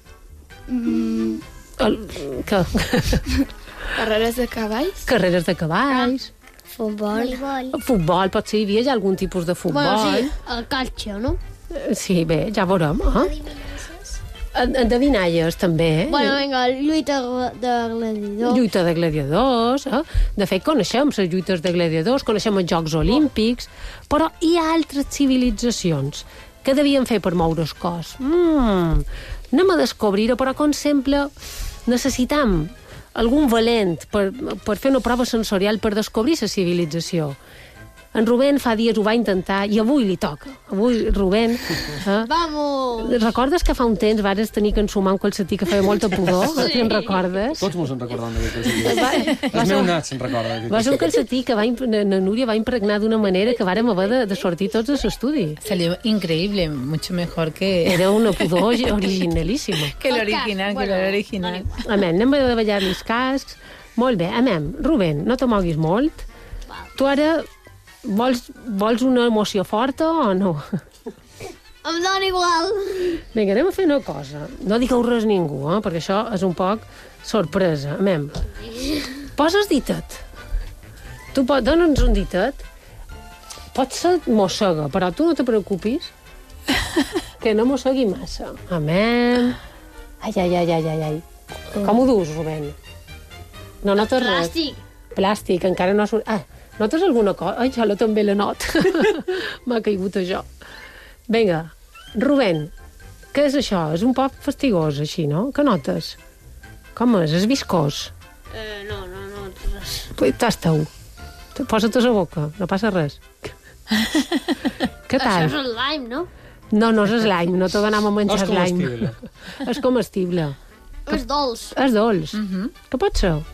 Mm. El, que... Carreres de cavalls. Carreres de cavalls. Futbol. Futbol, potser hi havia ja algun tipus de futbol. Bueno, sí, el calcio, no? Sí, bé, ja veurem. Eh? Endevinalles, també. Eh? Bueno, vinga, lluita de gladiadors. Lluita de gladiadors. Eh? De fet, coneixem les lluites de gladiadors, coneixem els Jocs Olímpics, però hi ha altres civilitzacions que devien fer per moure el cos. Mm, anem a descobrir-ho, però, com sempre, necessitam algun valent per, per fer una prova sensorial per descobrir la civilització. En Rubén fa dies ho va intentar i avui li toca. Avui, Rubén... Eh? Vamos! Recordes que fa un temps vares tenir que ensumar un calcetí que feia molta pudor? Sí. Te'n recordes? Tots mos en recordem d'aquest calcetí. Va, Els meus nats se'n recorden. Va ser un calcetí que va, na Núria va impregnar d'una manera que vàrem haver de, de sortir tots a l'estudi. Salió increíble, mucho mejor que... Era una pudor originalíssima. Que l'original, que l'original. Amén, anem a davallar-li els cascs. Molt bé, amén. Rubén, no te moguis molt. Tu ara... Vols, vols una emoció forta o no? Em dóna igual. Vinga, anem a fer una cosa. No digueu res a ningú, eh? Perquè això és un poc sorpresa. Amem. Poses ditet. Tu pot, dona'ns un ditet. Pot ser mossega, però tu no te preocupis que no mossegui massa. Amem. Ai, ai, ai, ai, ai, ai. Com ho dus, Rubén? No notes res? Plàstic. Plàstic, encara no surt... Ah, notes alguna cosa? Ai, jo també la not. M'ha caigut això. Vinga, Rubén, què és això? És un poc fastigós, així, no? Què notes? Com és? És viscós? Eh, no, no, no, res. Tasta-ho. Posa-te a la boca, no passa res. Què tal? Això és el lime, no? No, no és slime, no t'ho d'anar a menjar és slime. comestible. És comestible. És dolç. És dolç. Uh -huh. Què pot ser?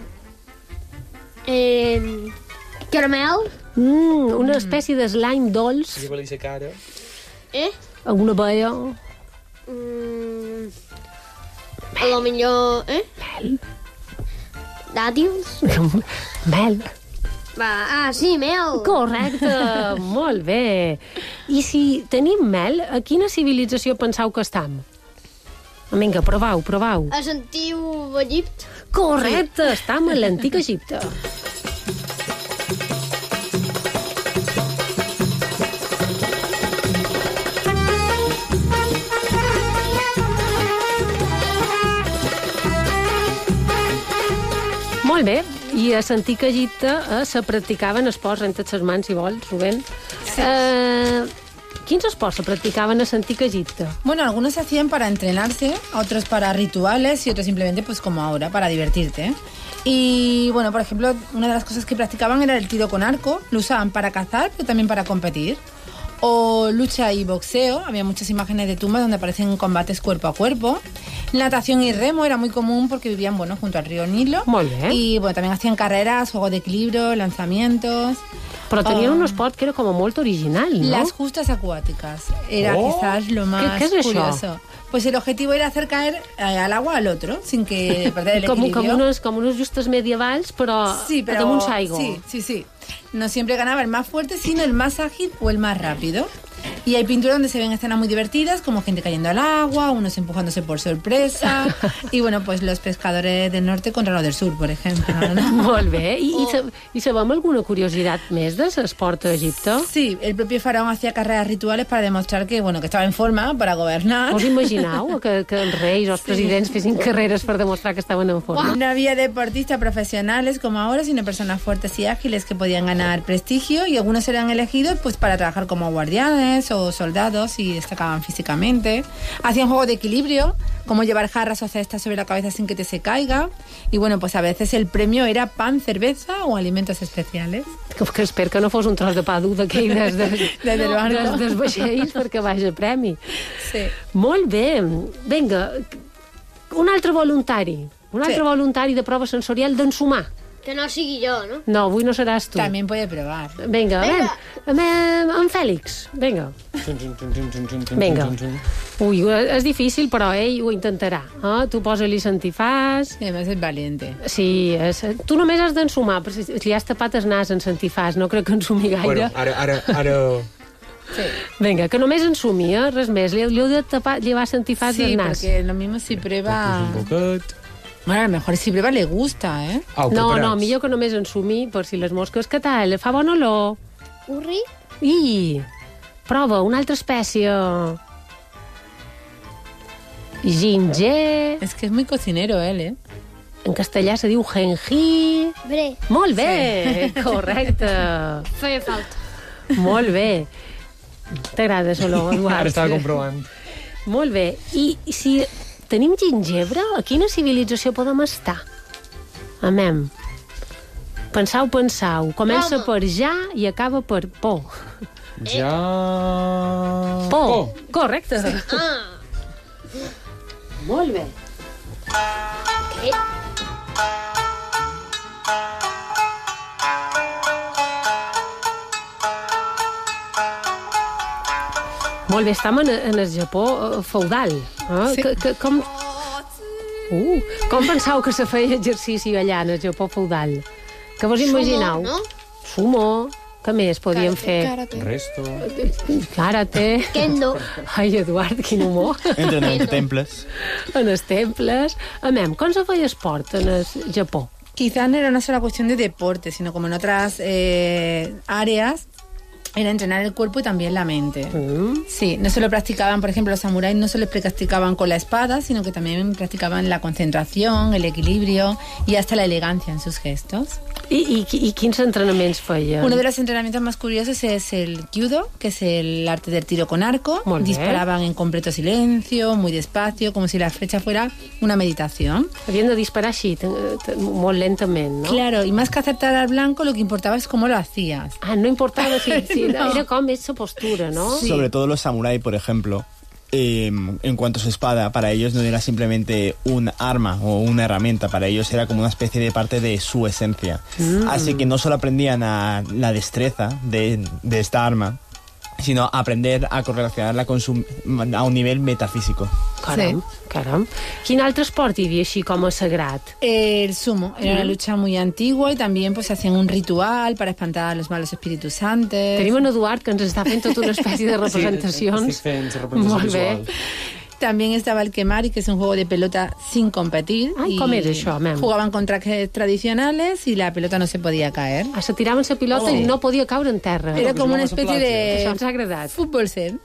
Eh... Caramel? Mm, una espècie de slime dolç. Lleva-li la cara. Eh? Alguna baia. Mm, a lo millor... Eh? Mel. Dàtils? Mel. Va, ah, sí, mel. Correcte, molt bé. I si tenim mel, a quina civilització penseu que estam? Vinga, provau, provau. A l'antic Egipte? Correcte, estam a l'antic Egipte. Molt bé, i a l'antic Egipte eh, se practicaven esports entre les mans, si vols, Rubén. Sí. Eh, quins esports se practicaven a l'antic Egipte? Bueno, algunos se hacían para entrenarse, otros para rituales y otros simplemente pues como ahora, para divertirte. Y bueno, por ejemplo, una de las cosas que practicaban era el tiro con arco, lo usaban para cazar, pero también para competir. O lucha y boxeo, había muchas imágenes de tumbas donde aparecen combates cuerpo a cuerpo. Natación y remo era muy común porque vivían, bueno, junto al río Nilo. Molt bé. Y bueno, también hacían carreras, juegos de equilibrio, lanzamientos. Però tenien um, un esport que era como molt original, ¿no? Las justas acuáticas. Era Oh. quizás lo más ¿Qué- qué es eso? curioso. Pues el objetivo era hacer caer eh, al agua al otro, sin que perder el com, equilibrio. com, unes, com unes justes medievals, però Sí, pero... damunt s'aigua. Sí, sí, sí. No siempre ganaba el más fuerte, sino el más ágil o el más rápido. Y hay pinturas donde se ven escenas muy divertidas, como gente cayendo al agua, unos empujándose por sorpresa, y bueno, pues los pescadores del norte contra los del sur, por ejemplo. ¿no? Molt bé. I, i, sa- I sabem alguna curiositat més de l'esport a Egipte? Sí, el propio faraón hacía carreras rituales para demostrar que, bueno, que estaba en forma para gobernar. Us imagineu que, que els reis o els presidents fessin carreres per demostrar que estaven en forma? No había deportistas profesionales como ahora, sino personas fuertes y ágiles que podían ganar prestigio, y algunos eran elegidos pues para trabajar como guardianes o soldados y destacaban físicamente. Hacían juegos de equilibrio, como llevar jarras o cestas sobre la cabeza sin que te se caiga. Y bueno, pues a veces el premio era pan, cerveza o alimentos especiales. Que, que espero que no fos un tros de pa dur d'aquell des, de, Des del barco. des dels vaixells perquè vagi a premi. Sí. Molt bé. Vinga, un altre voluntari. Un altre Sí. voluntari de prova sensorial d'ensumar. Que no sigui jo, no? No, avui no seràs tu. También puede probar. Vinga, Vinga. Vinga. En Fèlix, vinga. Vinga. Ui, és difícil, però ell ho intentarà. Eh? Tu posa-li l'antifàs. Sí, además es valiente. Sí, és... tu només has d'ensumar, però si li has tapat el nas en l'antifàs, no crec que ensumi gaire. Bueno, ara, ara, ara... Sí. Vinga, que només ensumi, eh? Res més. Li, li heu de tapar, llevar l'antifàs Sí, del nas. porque lo mismo si prueba... Un poquet... Bueno, a lo mejor si prueba le gusta, ¿eh? Au, No, preparats. no, millor que només ensumi, per si les mosques... Què tal? Fa bona olor? Urri? I, prova, una altra espècie. Ginger... Es que es muy cocinero él, ¿eh? En castellà se diu jengi... Bre. Molt bé, sí. Correcte. Feia falta. Molt bé. T'agrada l'olor, Eduard? Ara estava comprovant. Molt bé. I si tenim gingebre, a quina civilització podem estar? Amem. Pensau, pensau. Comença Roma. per ja i acaba per por. Ja... Por. Correcte. Ah. Molt bé. Què? Molt bé, estem en, en el Japó eh, feudal. Eh? Sí. Que, que, com... Uh, com pensau que se feia exercici allà en el Japó feudal? Que vos imagineu? Sumo, no? Sumo. Què més podíem fer? Karate. Resto... Karate. Kendo. Ai, Eduard, quin humor. Entren en temples. En els temples. Amem, com se feia esport en el Japó? Quizás no era una sola cuestión de deporte, sino como en otras eh, áreas, era entrenar el cuerpo y también la mente. Mm. Sí, no solo practicaban, por ejemplo, los samuráis no solo practicaban con la espada, sino que también practicaban la concentración, el equilibrio y hasta la elegancia en sus gestos. I, i, i quins entrenaments feien? Uno de los entrenamientos más curiosos es el kyudo, que es el arte del tiro con arco. Molt bé. Disparaban en completo silencio, muy despacio, como si la flecha fuera una meditación. Havien de disparar així, t- t- molt lentament, no? Claro, y más que acertar al blanco, lo que importaba es cómo lo hacías. Ah, no importava si, si No. era com és la postura, no? Sí. Sobre todo los samuráis, por ejemplo, eh, en cuanto a su espada, para ellos no era simplemente un arma o una herramienta, para ellos era como una especie de parte de su esencia. Mm. Así que no solo aprendían a la destreza de, de esta arma, sino aprender a correlacionarla con su, a un nivel metafísico. Caram, caram. Quin altre esport hi havia així com a sagrat? El sumo era una Mm. lucha muy antigua y también pues hacían un ritual para espantar a los malos espíritus antes. Tenim en Eduard que ens està fent tota una espècie de representacions. Sí, estic fent la representació Molt bé. visual. También estaba el Kemari, que es un juego de pelota sin competir. Ai, y com era això, mem? jugaban con trajes tradicionales y la pelota no se podía caer. Ah, se tiraven la pilota Oh. i no podia caure en terra. Era como una especie Això de ens ha agradat. fútbol set.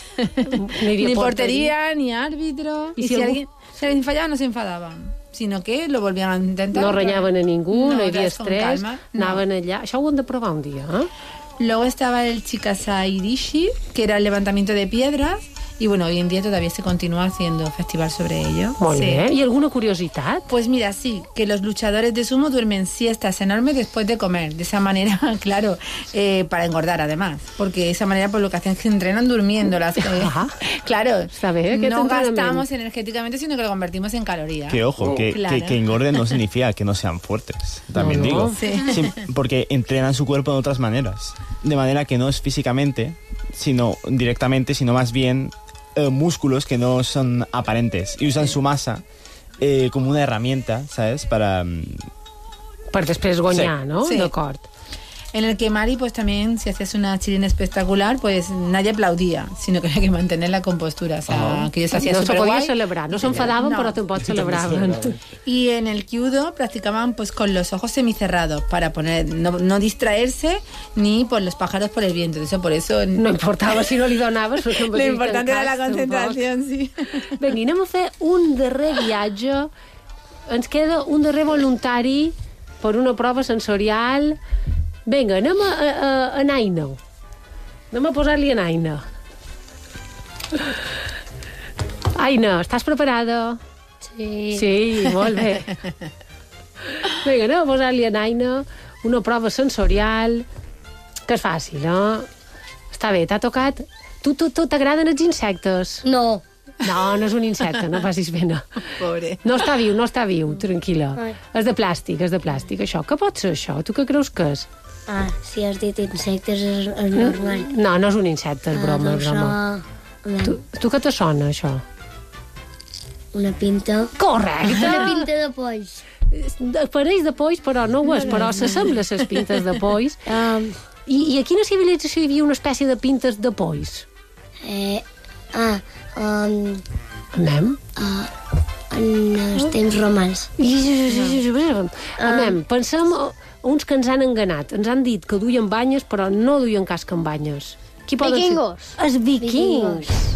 No hi havia Ni portería, ni árbitro. ¿Y Y, si si, algú- alguien, si alguien fallaba, no se enfadaban, sino que lo volvían a intentar. No renyaven a ningú, no, No, hi havia res, con estrès, calma, no. anaven allà. Això ho hem de provar un dia, eh? Luego estaba el Chikasai Rishi, que era el levantamiento de piedras. Y bueno, hoy en día todavía se continúa haciendo festival sobre ello. Molt Sí. bé. I alguna curiositat? Pues mira, sí, que los luchadores de sumo duermen siestas enormes después de comer. De esa manera, claro, eh, para engordar además. Porque de esa manera, pues lo que hacen es que entrenan durmiendo. Las, eh, claro, Saber que no entrenamiento. gastamos energéticamente, sino que lo convertimos en calorías. Que ojo, que, Claro. que, que engorden no significa que no sean fuertes, también No, no. digo. Sí. Sí, porque entrenan su cuerpo de otras maneras. De manera que no es físicamente, sino directamente, sino más bien eh, músculos que no son aparentes. Y usan su masa eh, como una herramienta, ¿sabes? Para... mm, Per després guanyar, Sí. no? Sí. D'acord. en el que Mari, pues también, si hacías una chilena espectacular, pues nadie aplaudía, sino que había que mantener la compostura. O sea, Oh. que ellos hacían No se superguay. podia celebrar, no s'enfadaven, No. però tampoc celebraven. Y en el kyudo practicaban pues con los ojos semicerrados para poner no, no distraerse ni por los pájaros por el viento. Eso por eso no importava si no li donaves. Lo importante era la concentración, sí. Vinga, anem a fer un darrer viatge. Ens queda un darrer voluntari per una prova sensorial. Vinga, anem a, a, a, a Naina. Anem a posar-li a Naina. Aina, estàs preparada? Sí. Sí, molt bé. Vinga, anem a posar-li a Naina una prova sensorial que és fàcil, no? Està bé, t'ha tocat... Tu, tu, tu t'agraden els insectes? No. No, no és un insecte, no facis pena. Pobre. No està viu, no està viu, tranquil·la. Ai. És de plàstic, és de plàstic, això. Què pot ser, això? Tu què creus que és? Ah, si has dit insectes és, és normal. No, no és un insecte, és broma, Ah, és doncs broma. això... Tu, tu què te sona, això? Una pinta. Correcte! Una pinta de polls. Pareix de polls, però no ho és, però s'assembla a les pintes de polls. Um, I, I a quina civilització hi havia una espècie de pintes de polls? eh, ah, um, Anem? uh, en els temps romans. Anem, pensem a uns que ens han enganat. Ens han dit que duien banyes, però no duien casc amb banyes. Qui poden ser? Vikingos. Els vikings. Vikingos.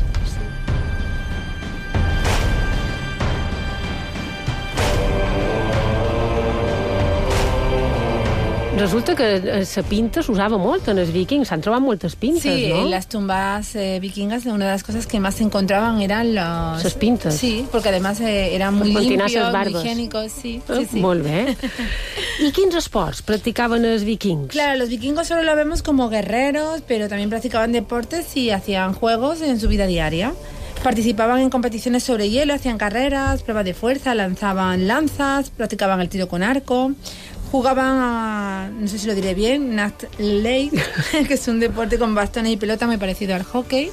Resulta que la pinta s'usava molt en els vikings, s'han trobat moltes pintes, Sí, ¿no? en las tumbas eh, vikingas una de las cosas que más se encontraban eran los... Las pintas. Sí, porque además eh, eran muy Per pentinar limpios, ses muy barbes. higiénicos, sí, Eh, sí, sí. Molt bé. I quins esports practicaven els vikings? Claro, los vikingos solo lo vemos como guerreros, pero también practicaban deportes y hacían juegos en su vida diaria. Participaban en competiciones sobre hielo, hacían carreras, pruebas de fuerza, lanzaban lanzas, practicaban el tiro con arco, jugaban a, no sé si lo diré bien, Nachtleid, que es un deporte con bastones y pelota muy parecido al hockey.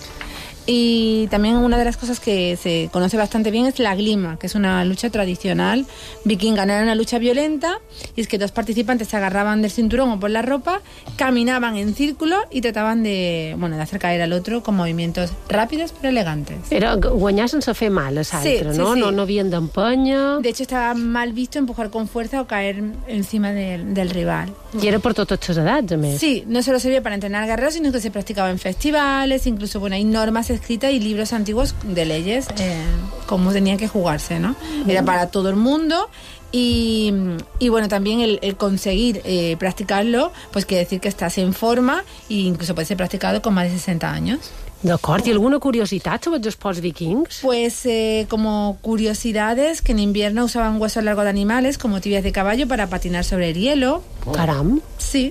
Y también una de las cosas que se conoce bastante bien es la glima, que es una lucha tradicional vikinga. Era una lucha violenta y es que dos participantes se agarraban del cinturón o por la ropa, caminaban en círculo y trataban de, bueno, de hacer caer al otro con movimientos rápidos pero elegantes. Era guanyar sense fer mal a l'altre, Sí, sí, no? sí. No, no havien d'empènyer... De hecho, estaba mal visto empujar con fuerza o caer encima del, del rival. I era per totes les edats, a més. Sí, no solo servía para entrenar guerreros, sino que se practicaba en festivales, incluso, bueno, hay normas escritas y libros antiguos de leyes, eh, cómo tenía que jugarse, ¿no? Era para todo el mundo y, y bueno, también el, el conseguir eh, practicarlo, pues quiere decir que estás en forma e incluso puede ser practicado con más de sesenta años. D'acord, i alguna curiositat sobre els esports vikings? Pues eh, como curiosidades, que en invierno usaban huesos largos de animales como tibias de caballo para patinar sobre el hielo. Caram. Sí,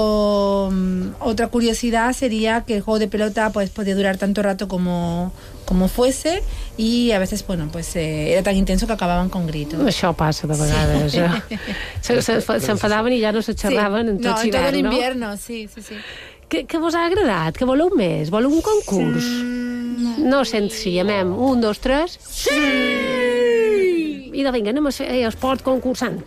o um, otra curiosidad sería que el juego de pelota pues podía durar tanto rato como, como fuese y a veces, bueno, pues eh, era tan intenso que acababan con gritos. Això passa de vegades. Sí. Eh? Se- se- S'enfadaven i ja no se xerraven en no, tot en todo hivern, el no? invierno, sí, sí, sí. Què, què vos ha agradat? Què voleu més? Voleu un concurs? Sí. No sent si, amem. Un, dos, tres... Sí! I de vinga, anem a fer esport concursant.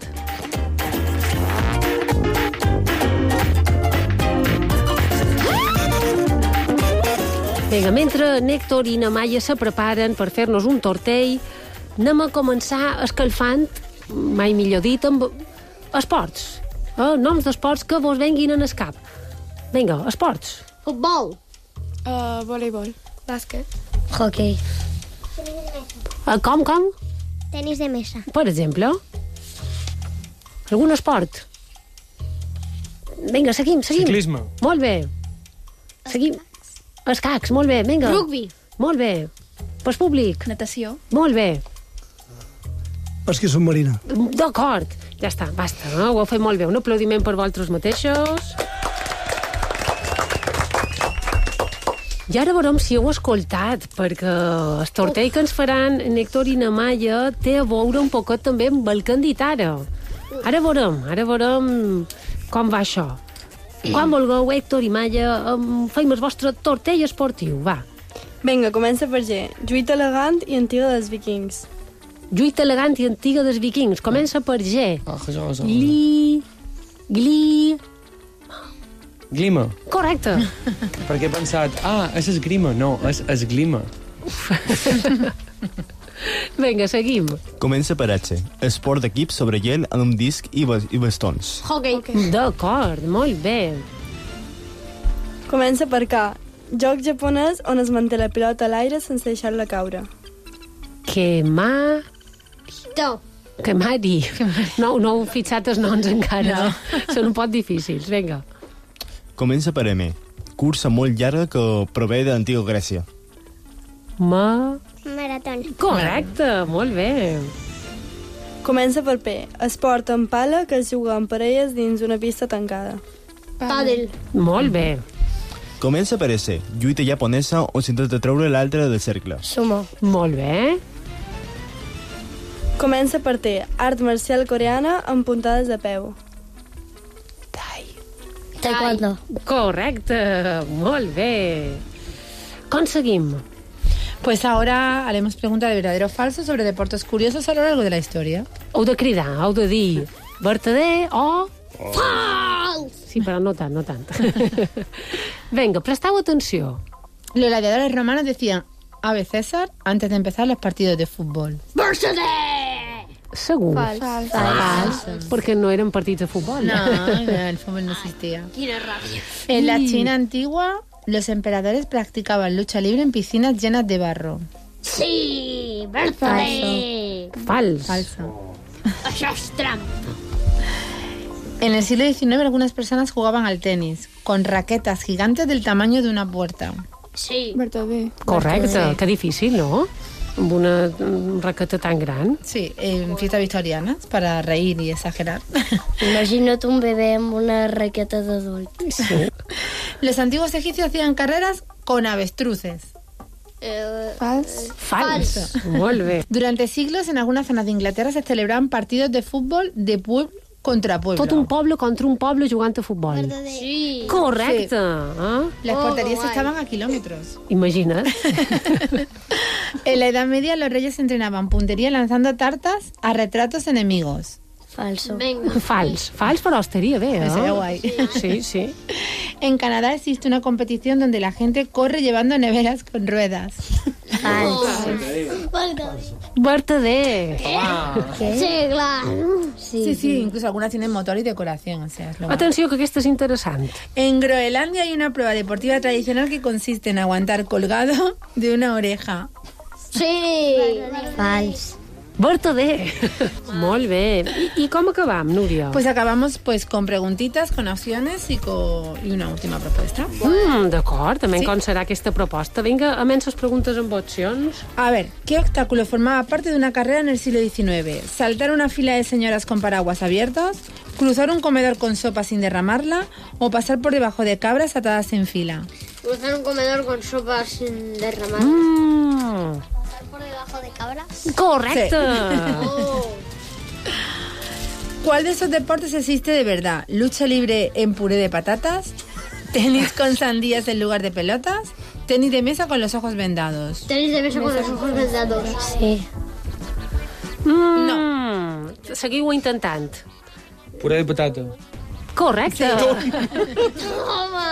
Vinga, mentre Néctor i na Maia se preparen per fer-nos un tortell, anem a començar escalfant, mai millor dit, amb esports. Eh? Noms d'esports que vos venguin en el cap. Vinga, esports. Futbol. Uh, voleibol. Bàsquet. Hockey. Eh, com, com? Tenis de mesa. Per exemple? Algun esport? Vinga, seguim, seguim. Ciclisme. Molt bé. Seguim. Escacs, molt bé, vinga. Rugby. Molt bé. Pas públic. Natació. Molt bé. Pesca submarina. D'acord. Ja està, basta, no? Ho heu fet molt bé. Un aplaudiment per vosaltres mateixos. I ara veurem si heu escoltat, perquè el tortell que ens faran Néctor i na Maia té a veure un poquet també amb el que han dit ara. Ara veurem, ara veurem com va això. Quan vulgueu, Héctor i Maia, em feim el vostre tortell esportiu, va. Vinga, comença per G. Lluita elegant i antiga dels vikings. Lluita elegant i antiga dels vikings. Comença per G. Ah, això, això. Li... Gli... Glima. Correcte. Perquè he pensat, ah, és esgrima. No, és esglima. Vinga, seguim. Comença per H. Esport d'equip sobre gel en un disc i, bas i bastons. Hockey. D'acord, molt bé. Comença per K. Joc japonès on es manté la pilota a l'aire sense deixar-la caure. Kema... To. Kemari. No, no heu fixat els noms encara. No. Són un poc difícils, vinga. Comença per M. Cursa molt llarga que prové de l'antiga Grècia. Ma... Maratón. Correcte, molt bé. Comença per P. Esport en pala que es juga en parelles dins una pista tancada. Pàdel. Molt bé. Comença per S. Lluita japonesa on s'intenta treure l'altre del cercle. Sumo. Molt bé. Comença per T. Art marcial coreana amb puntades de peu. Taekwondo. Correcte, molt bé. Com seguim? Pues ahora haremos preguntas de verdadero o falso sobre deportes curiosos a lo largo de la historia. Heu de cridar, heu de dir verdader o... Fals! Sí, però no tant, no tant. Venga, presteu atenció. Los gladiadores romanos decían Ave César antes de empezar los partidos de fútbol. Verdader! Segur. Fals. Fals. Fals. Fals. Perquè no eren partits de futbol. No, no, el fútbol no existía. Quina ràbia. En la China antigua, los emperadores practicaban lucha libre en piscinas llenas de barro. Sí, verdader. Fals. Falso. Això és trampa. En el siglo diecinueve algunas personas jugaban al tenis con raquetas gigantes del tamaño de una puerta. Sí. Verdader. Correcte, que difícil, no? Amb una raqueta tan gran. Sí, en fiestas victorianas, para reír y exagerar. Imagina't un bebé amb una raqueta d'adult. Sí. Los antiguos egipcios hacían carreras con avestruces. Eh, Fals. Fals. Molt bé. Durante siglos, en algunas zonas de Inglaterra se celebraban partidos de fútbol de pueblo contra pueblo. Tot un poble contra un poble jugant a futbol. Sí. Correcte. Sí. Eh? Las Oh, porterías guay. estaban a kilómetros. Imagina't. En la Edad Media los reyes entrenaban puntería lanzando tartas a retratos enemigos. Falso. Venga. Fals. Fals, però estaria bé, eh? Sería guay. Sí, sí. En Canadá existe una competición donde la gente corre llevando neveras con ruedas. Falso. Verdader. Sí, clar. Sí, Sí, sí, incluso algunas tienen motor y decoración. O sea, es lo más. Atenció, que aquesta és interessant. En Groenlandia hay una prueba deportiva tradicional que consiste en aguantar colgado de una oreja. Sí. Fals. Verdader. Molt bé. I, I com acabam, Núria? Pues acabamos pues con preguntitas, con opciones y con y una última propuesta. Mm, D'acord, també Sí. com serà aquesta proposta. Vinga, amens les preguntes amb opcions. A ver, ¿qué obstáculo formaba parte de una carrera en el siglo diecinueve? ¿Saltar una fila de señoras con paraguas abiertos? ¿Cruzar un comedor con sopa sin derramarla? ¿O pasar por debajo de cabras atadas en fila? Cruzar un comedor con sopa sin derramar. Mm. Por debajo de cabras. Correcte. Oh. ¿Cuál de esos deportes existe de verdad? ¿Lucha libre en puré de patatas? ¿Tenis con sandías en lugar de pelotas? ¿Tenis de mesa con los ojos vendados? Tenis de mesa con los ojos vendados. Sí. Mm. No. Seguiu intentant. Puré de patata. Correcte. Home!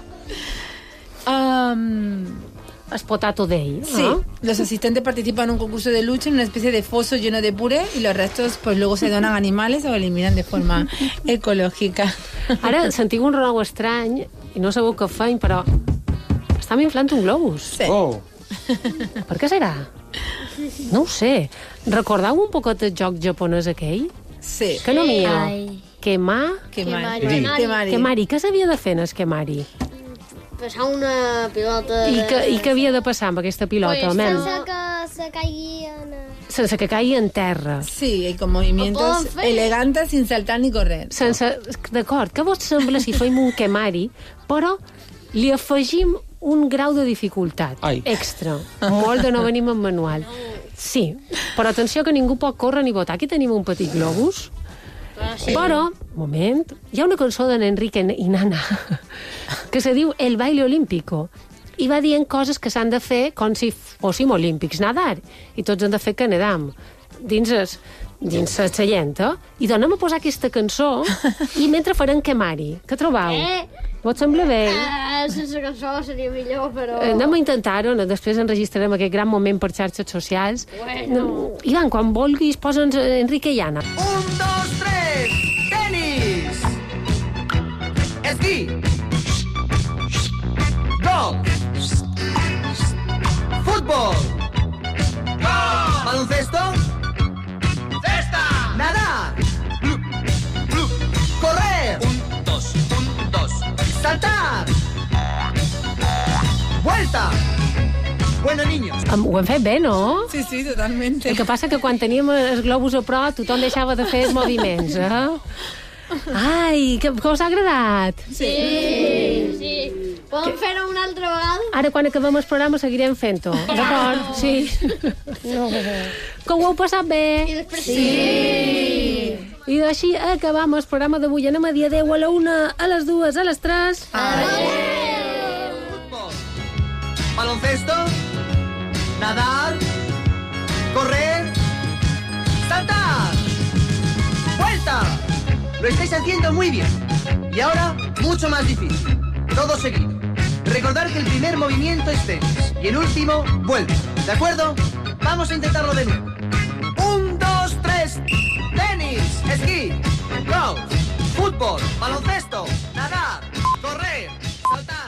Um, Es potato day. sí, ¿no? los asistentes participan en un concurso de lucha en una especie de foso lleno de puré y los restos pues luego se donan a animales o eliminan de forma ecológica. Ara sentiu un ronau estrany i no sabeu què feim, però estàvem inflant un globus. Sí. Oh. Per què serà? No ho sé. Recordeu un poquet el joc japonès aquell? Sí. Que no m'hi ha. Ai. Kema... Kemari. Kemari. Kemari. Kemari. Què s'havia de fer en el Kemari? Passar una pilota... I què, I què havia de passar amb aquesta pilota, Pues men? sense que se caigui en... Sense que caigui en terra. Sí, y con movimientos Lo pueden fer. elegantes sin saltar ni correr. Sense... D'acord, què vos sembla si feim un Kemari, però li afegim un grau de dificultat Ai. extra. Molt de no venim en manual. Sí, però atenció que ningú pot córrer ni votar. Aquí tenim un petit globus. Sí. Però, moment, hi ha una cançó d'en Enrique i Nana que se diu El baile olímpico i va dient coses que s'han de fer com si fóssim olímpics, nadar, i tots han de fer que nedam. Dins es, dins la xallenta, i donem a posar aquesta cançó i mentre farem Kemari. Què trobau? Eh? Vos sembla bé? Eh, sense cançó seria millor, però... Eh, anem a intentar-ho, després enregistrarem aquest gran moment per xarxes socials. Bueno. Ivan, quan vulguis, posa'ns Enrique i Anna. Un, dos, tres, tenis! Esquí! Golf! Fútbol! Gol! Baloncesto! Cesta! Nadar! Correr! Un, dos, un, dos. Saltar! Vuelta! Bueno, niños. Um, ho hem fet bé, no? Sí, sí, totalmente. El que passa que quan teníem els globus a prop tothom deixava de fer els moviments, eh? Ai, que, que us ha agradat? Sí, sí. Podem que... fer-ho una altra vegada? Ara, quan acabem el programa, seguirem fent-ho. D'acord? Sí. No. Que ho heu passat bé? I després sí. I així acabam el programa d'avui. Anem a dir adeu a la una, a les dues, a les tres. Adeu. Baloncesto, nadar, correr, saltar, vuelta. Lo estáis haciendo muy bien. Y ahora, mucho más difícil. Todo seguido. Recordar que el primer movimiento es tenis y el último, vuelta. ¿De acuerdo? Vamos a intentarlo de nuevo. Un, dos, tres. Tenis, esquí, golf, fútbol, baloncesto, nadar, correr, saltar.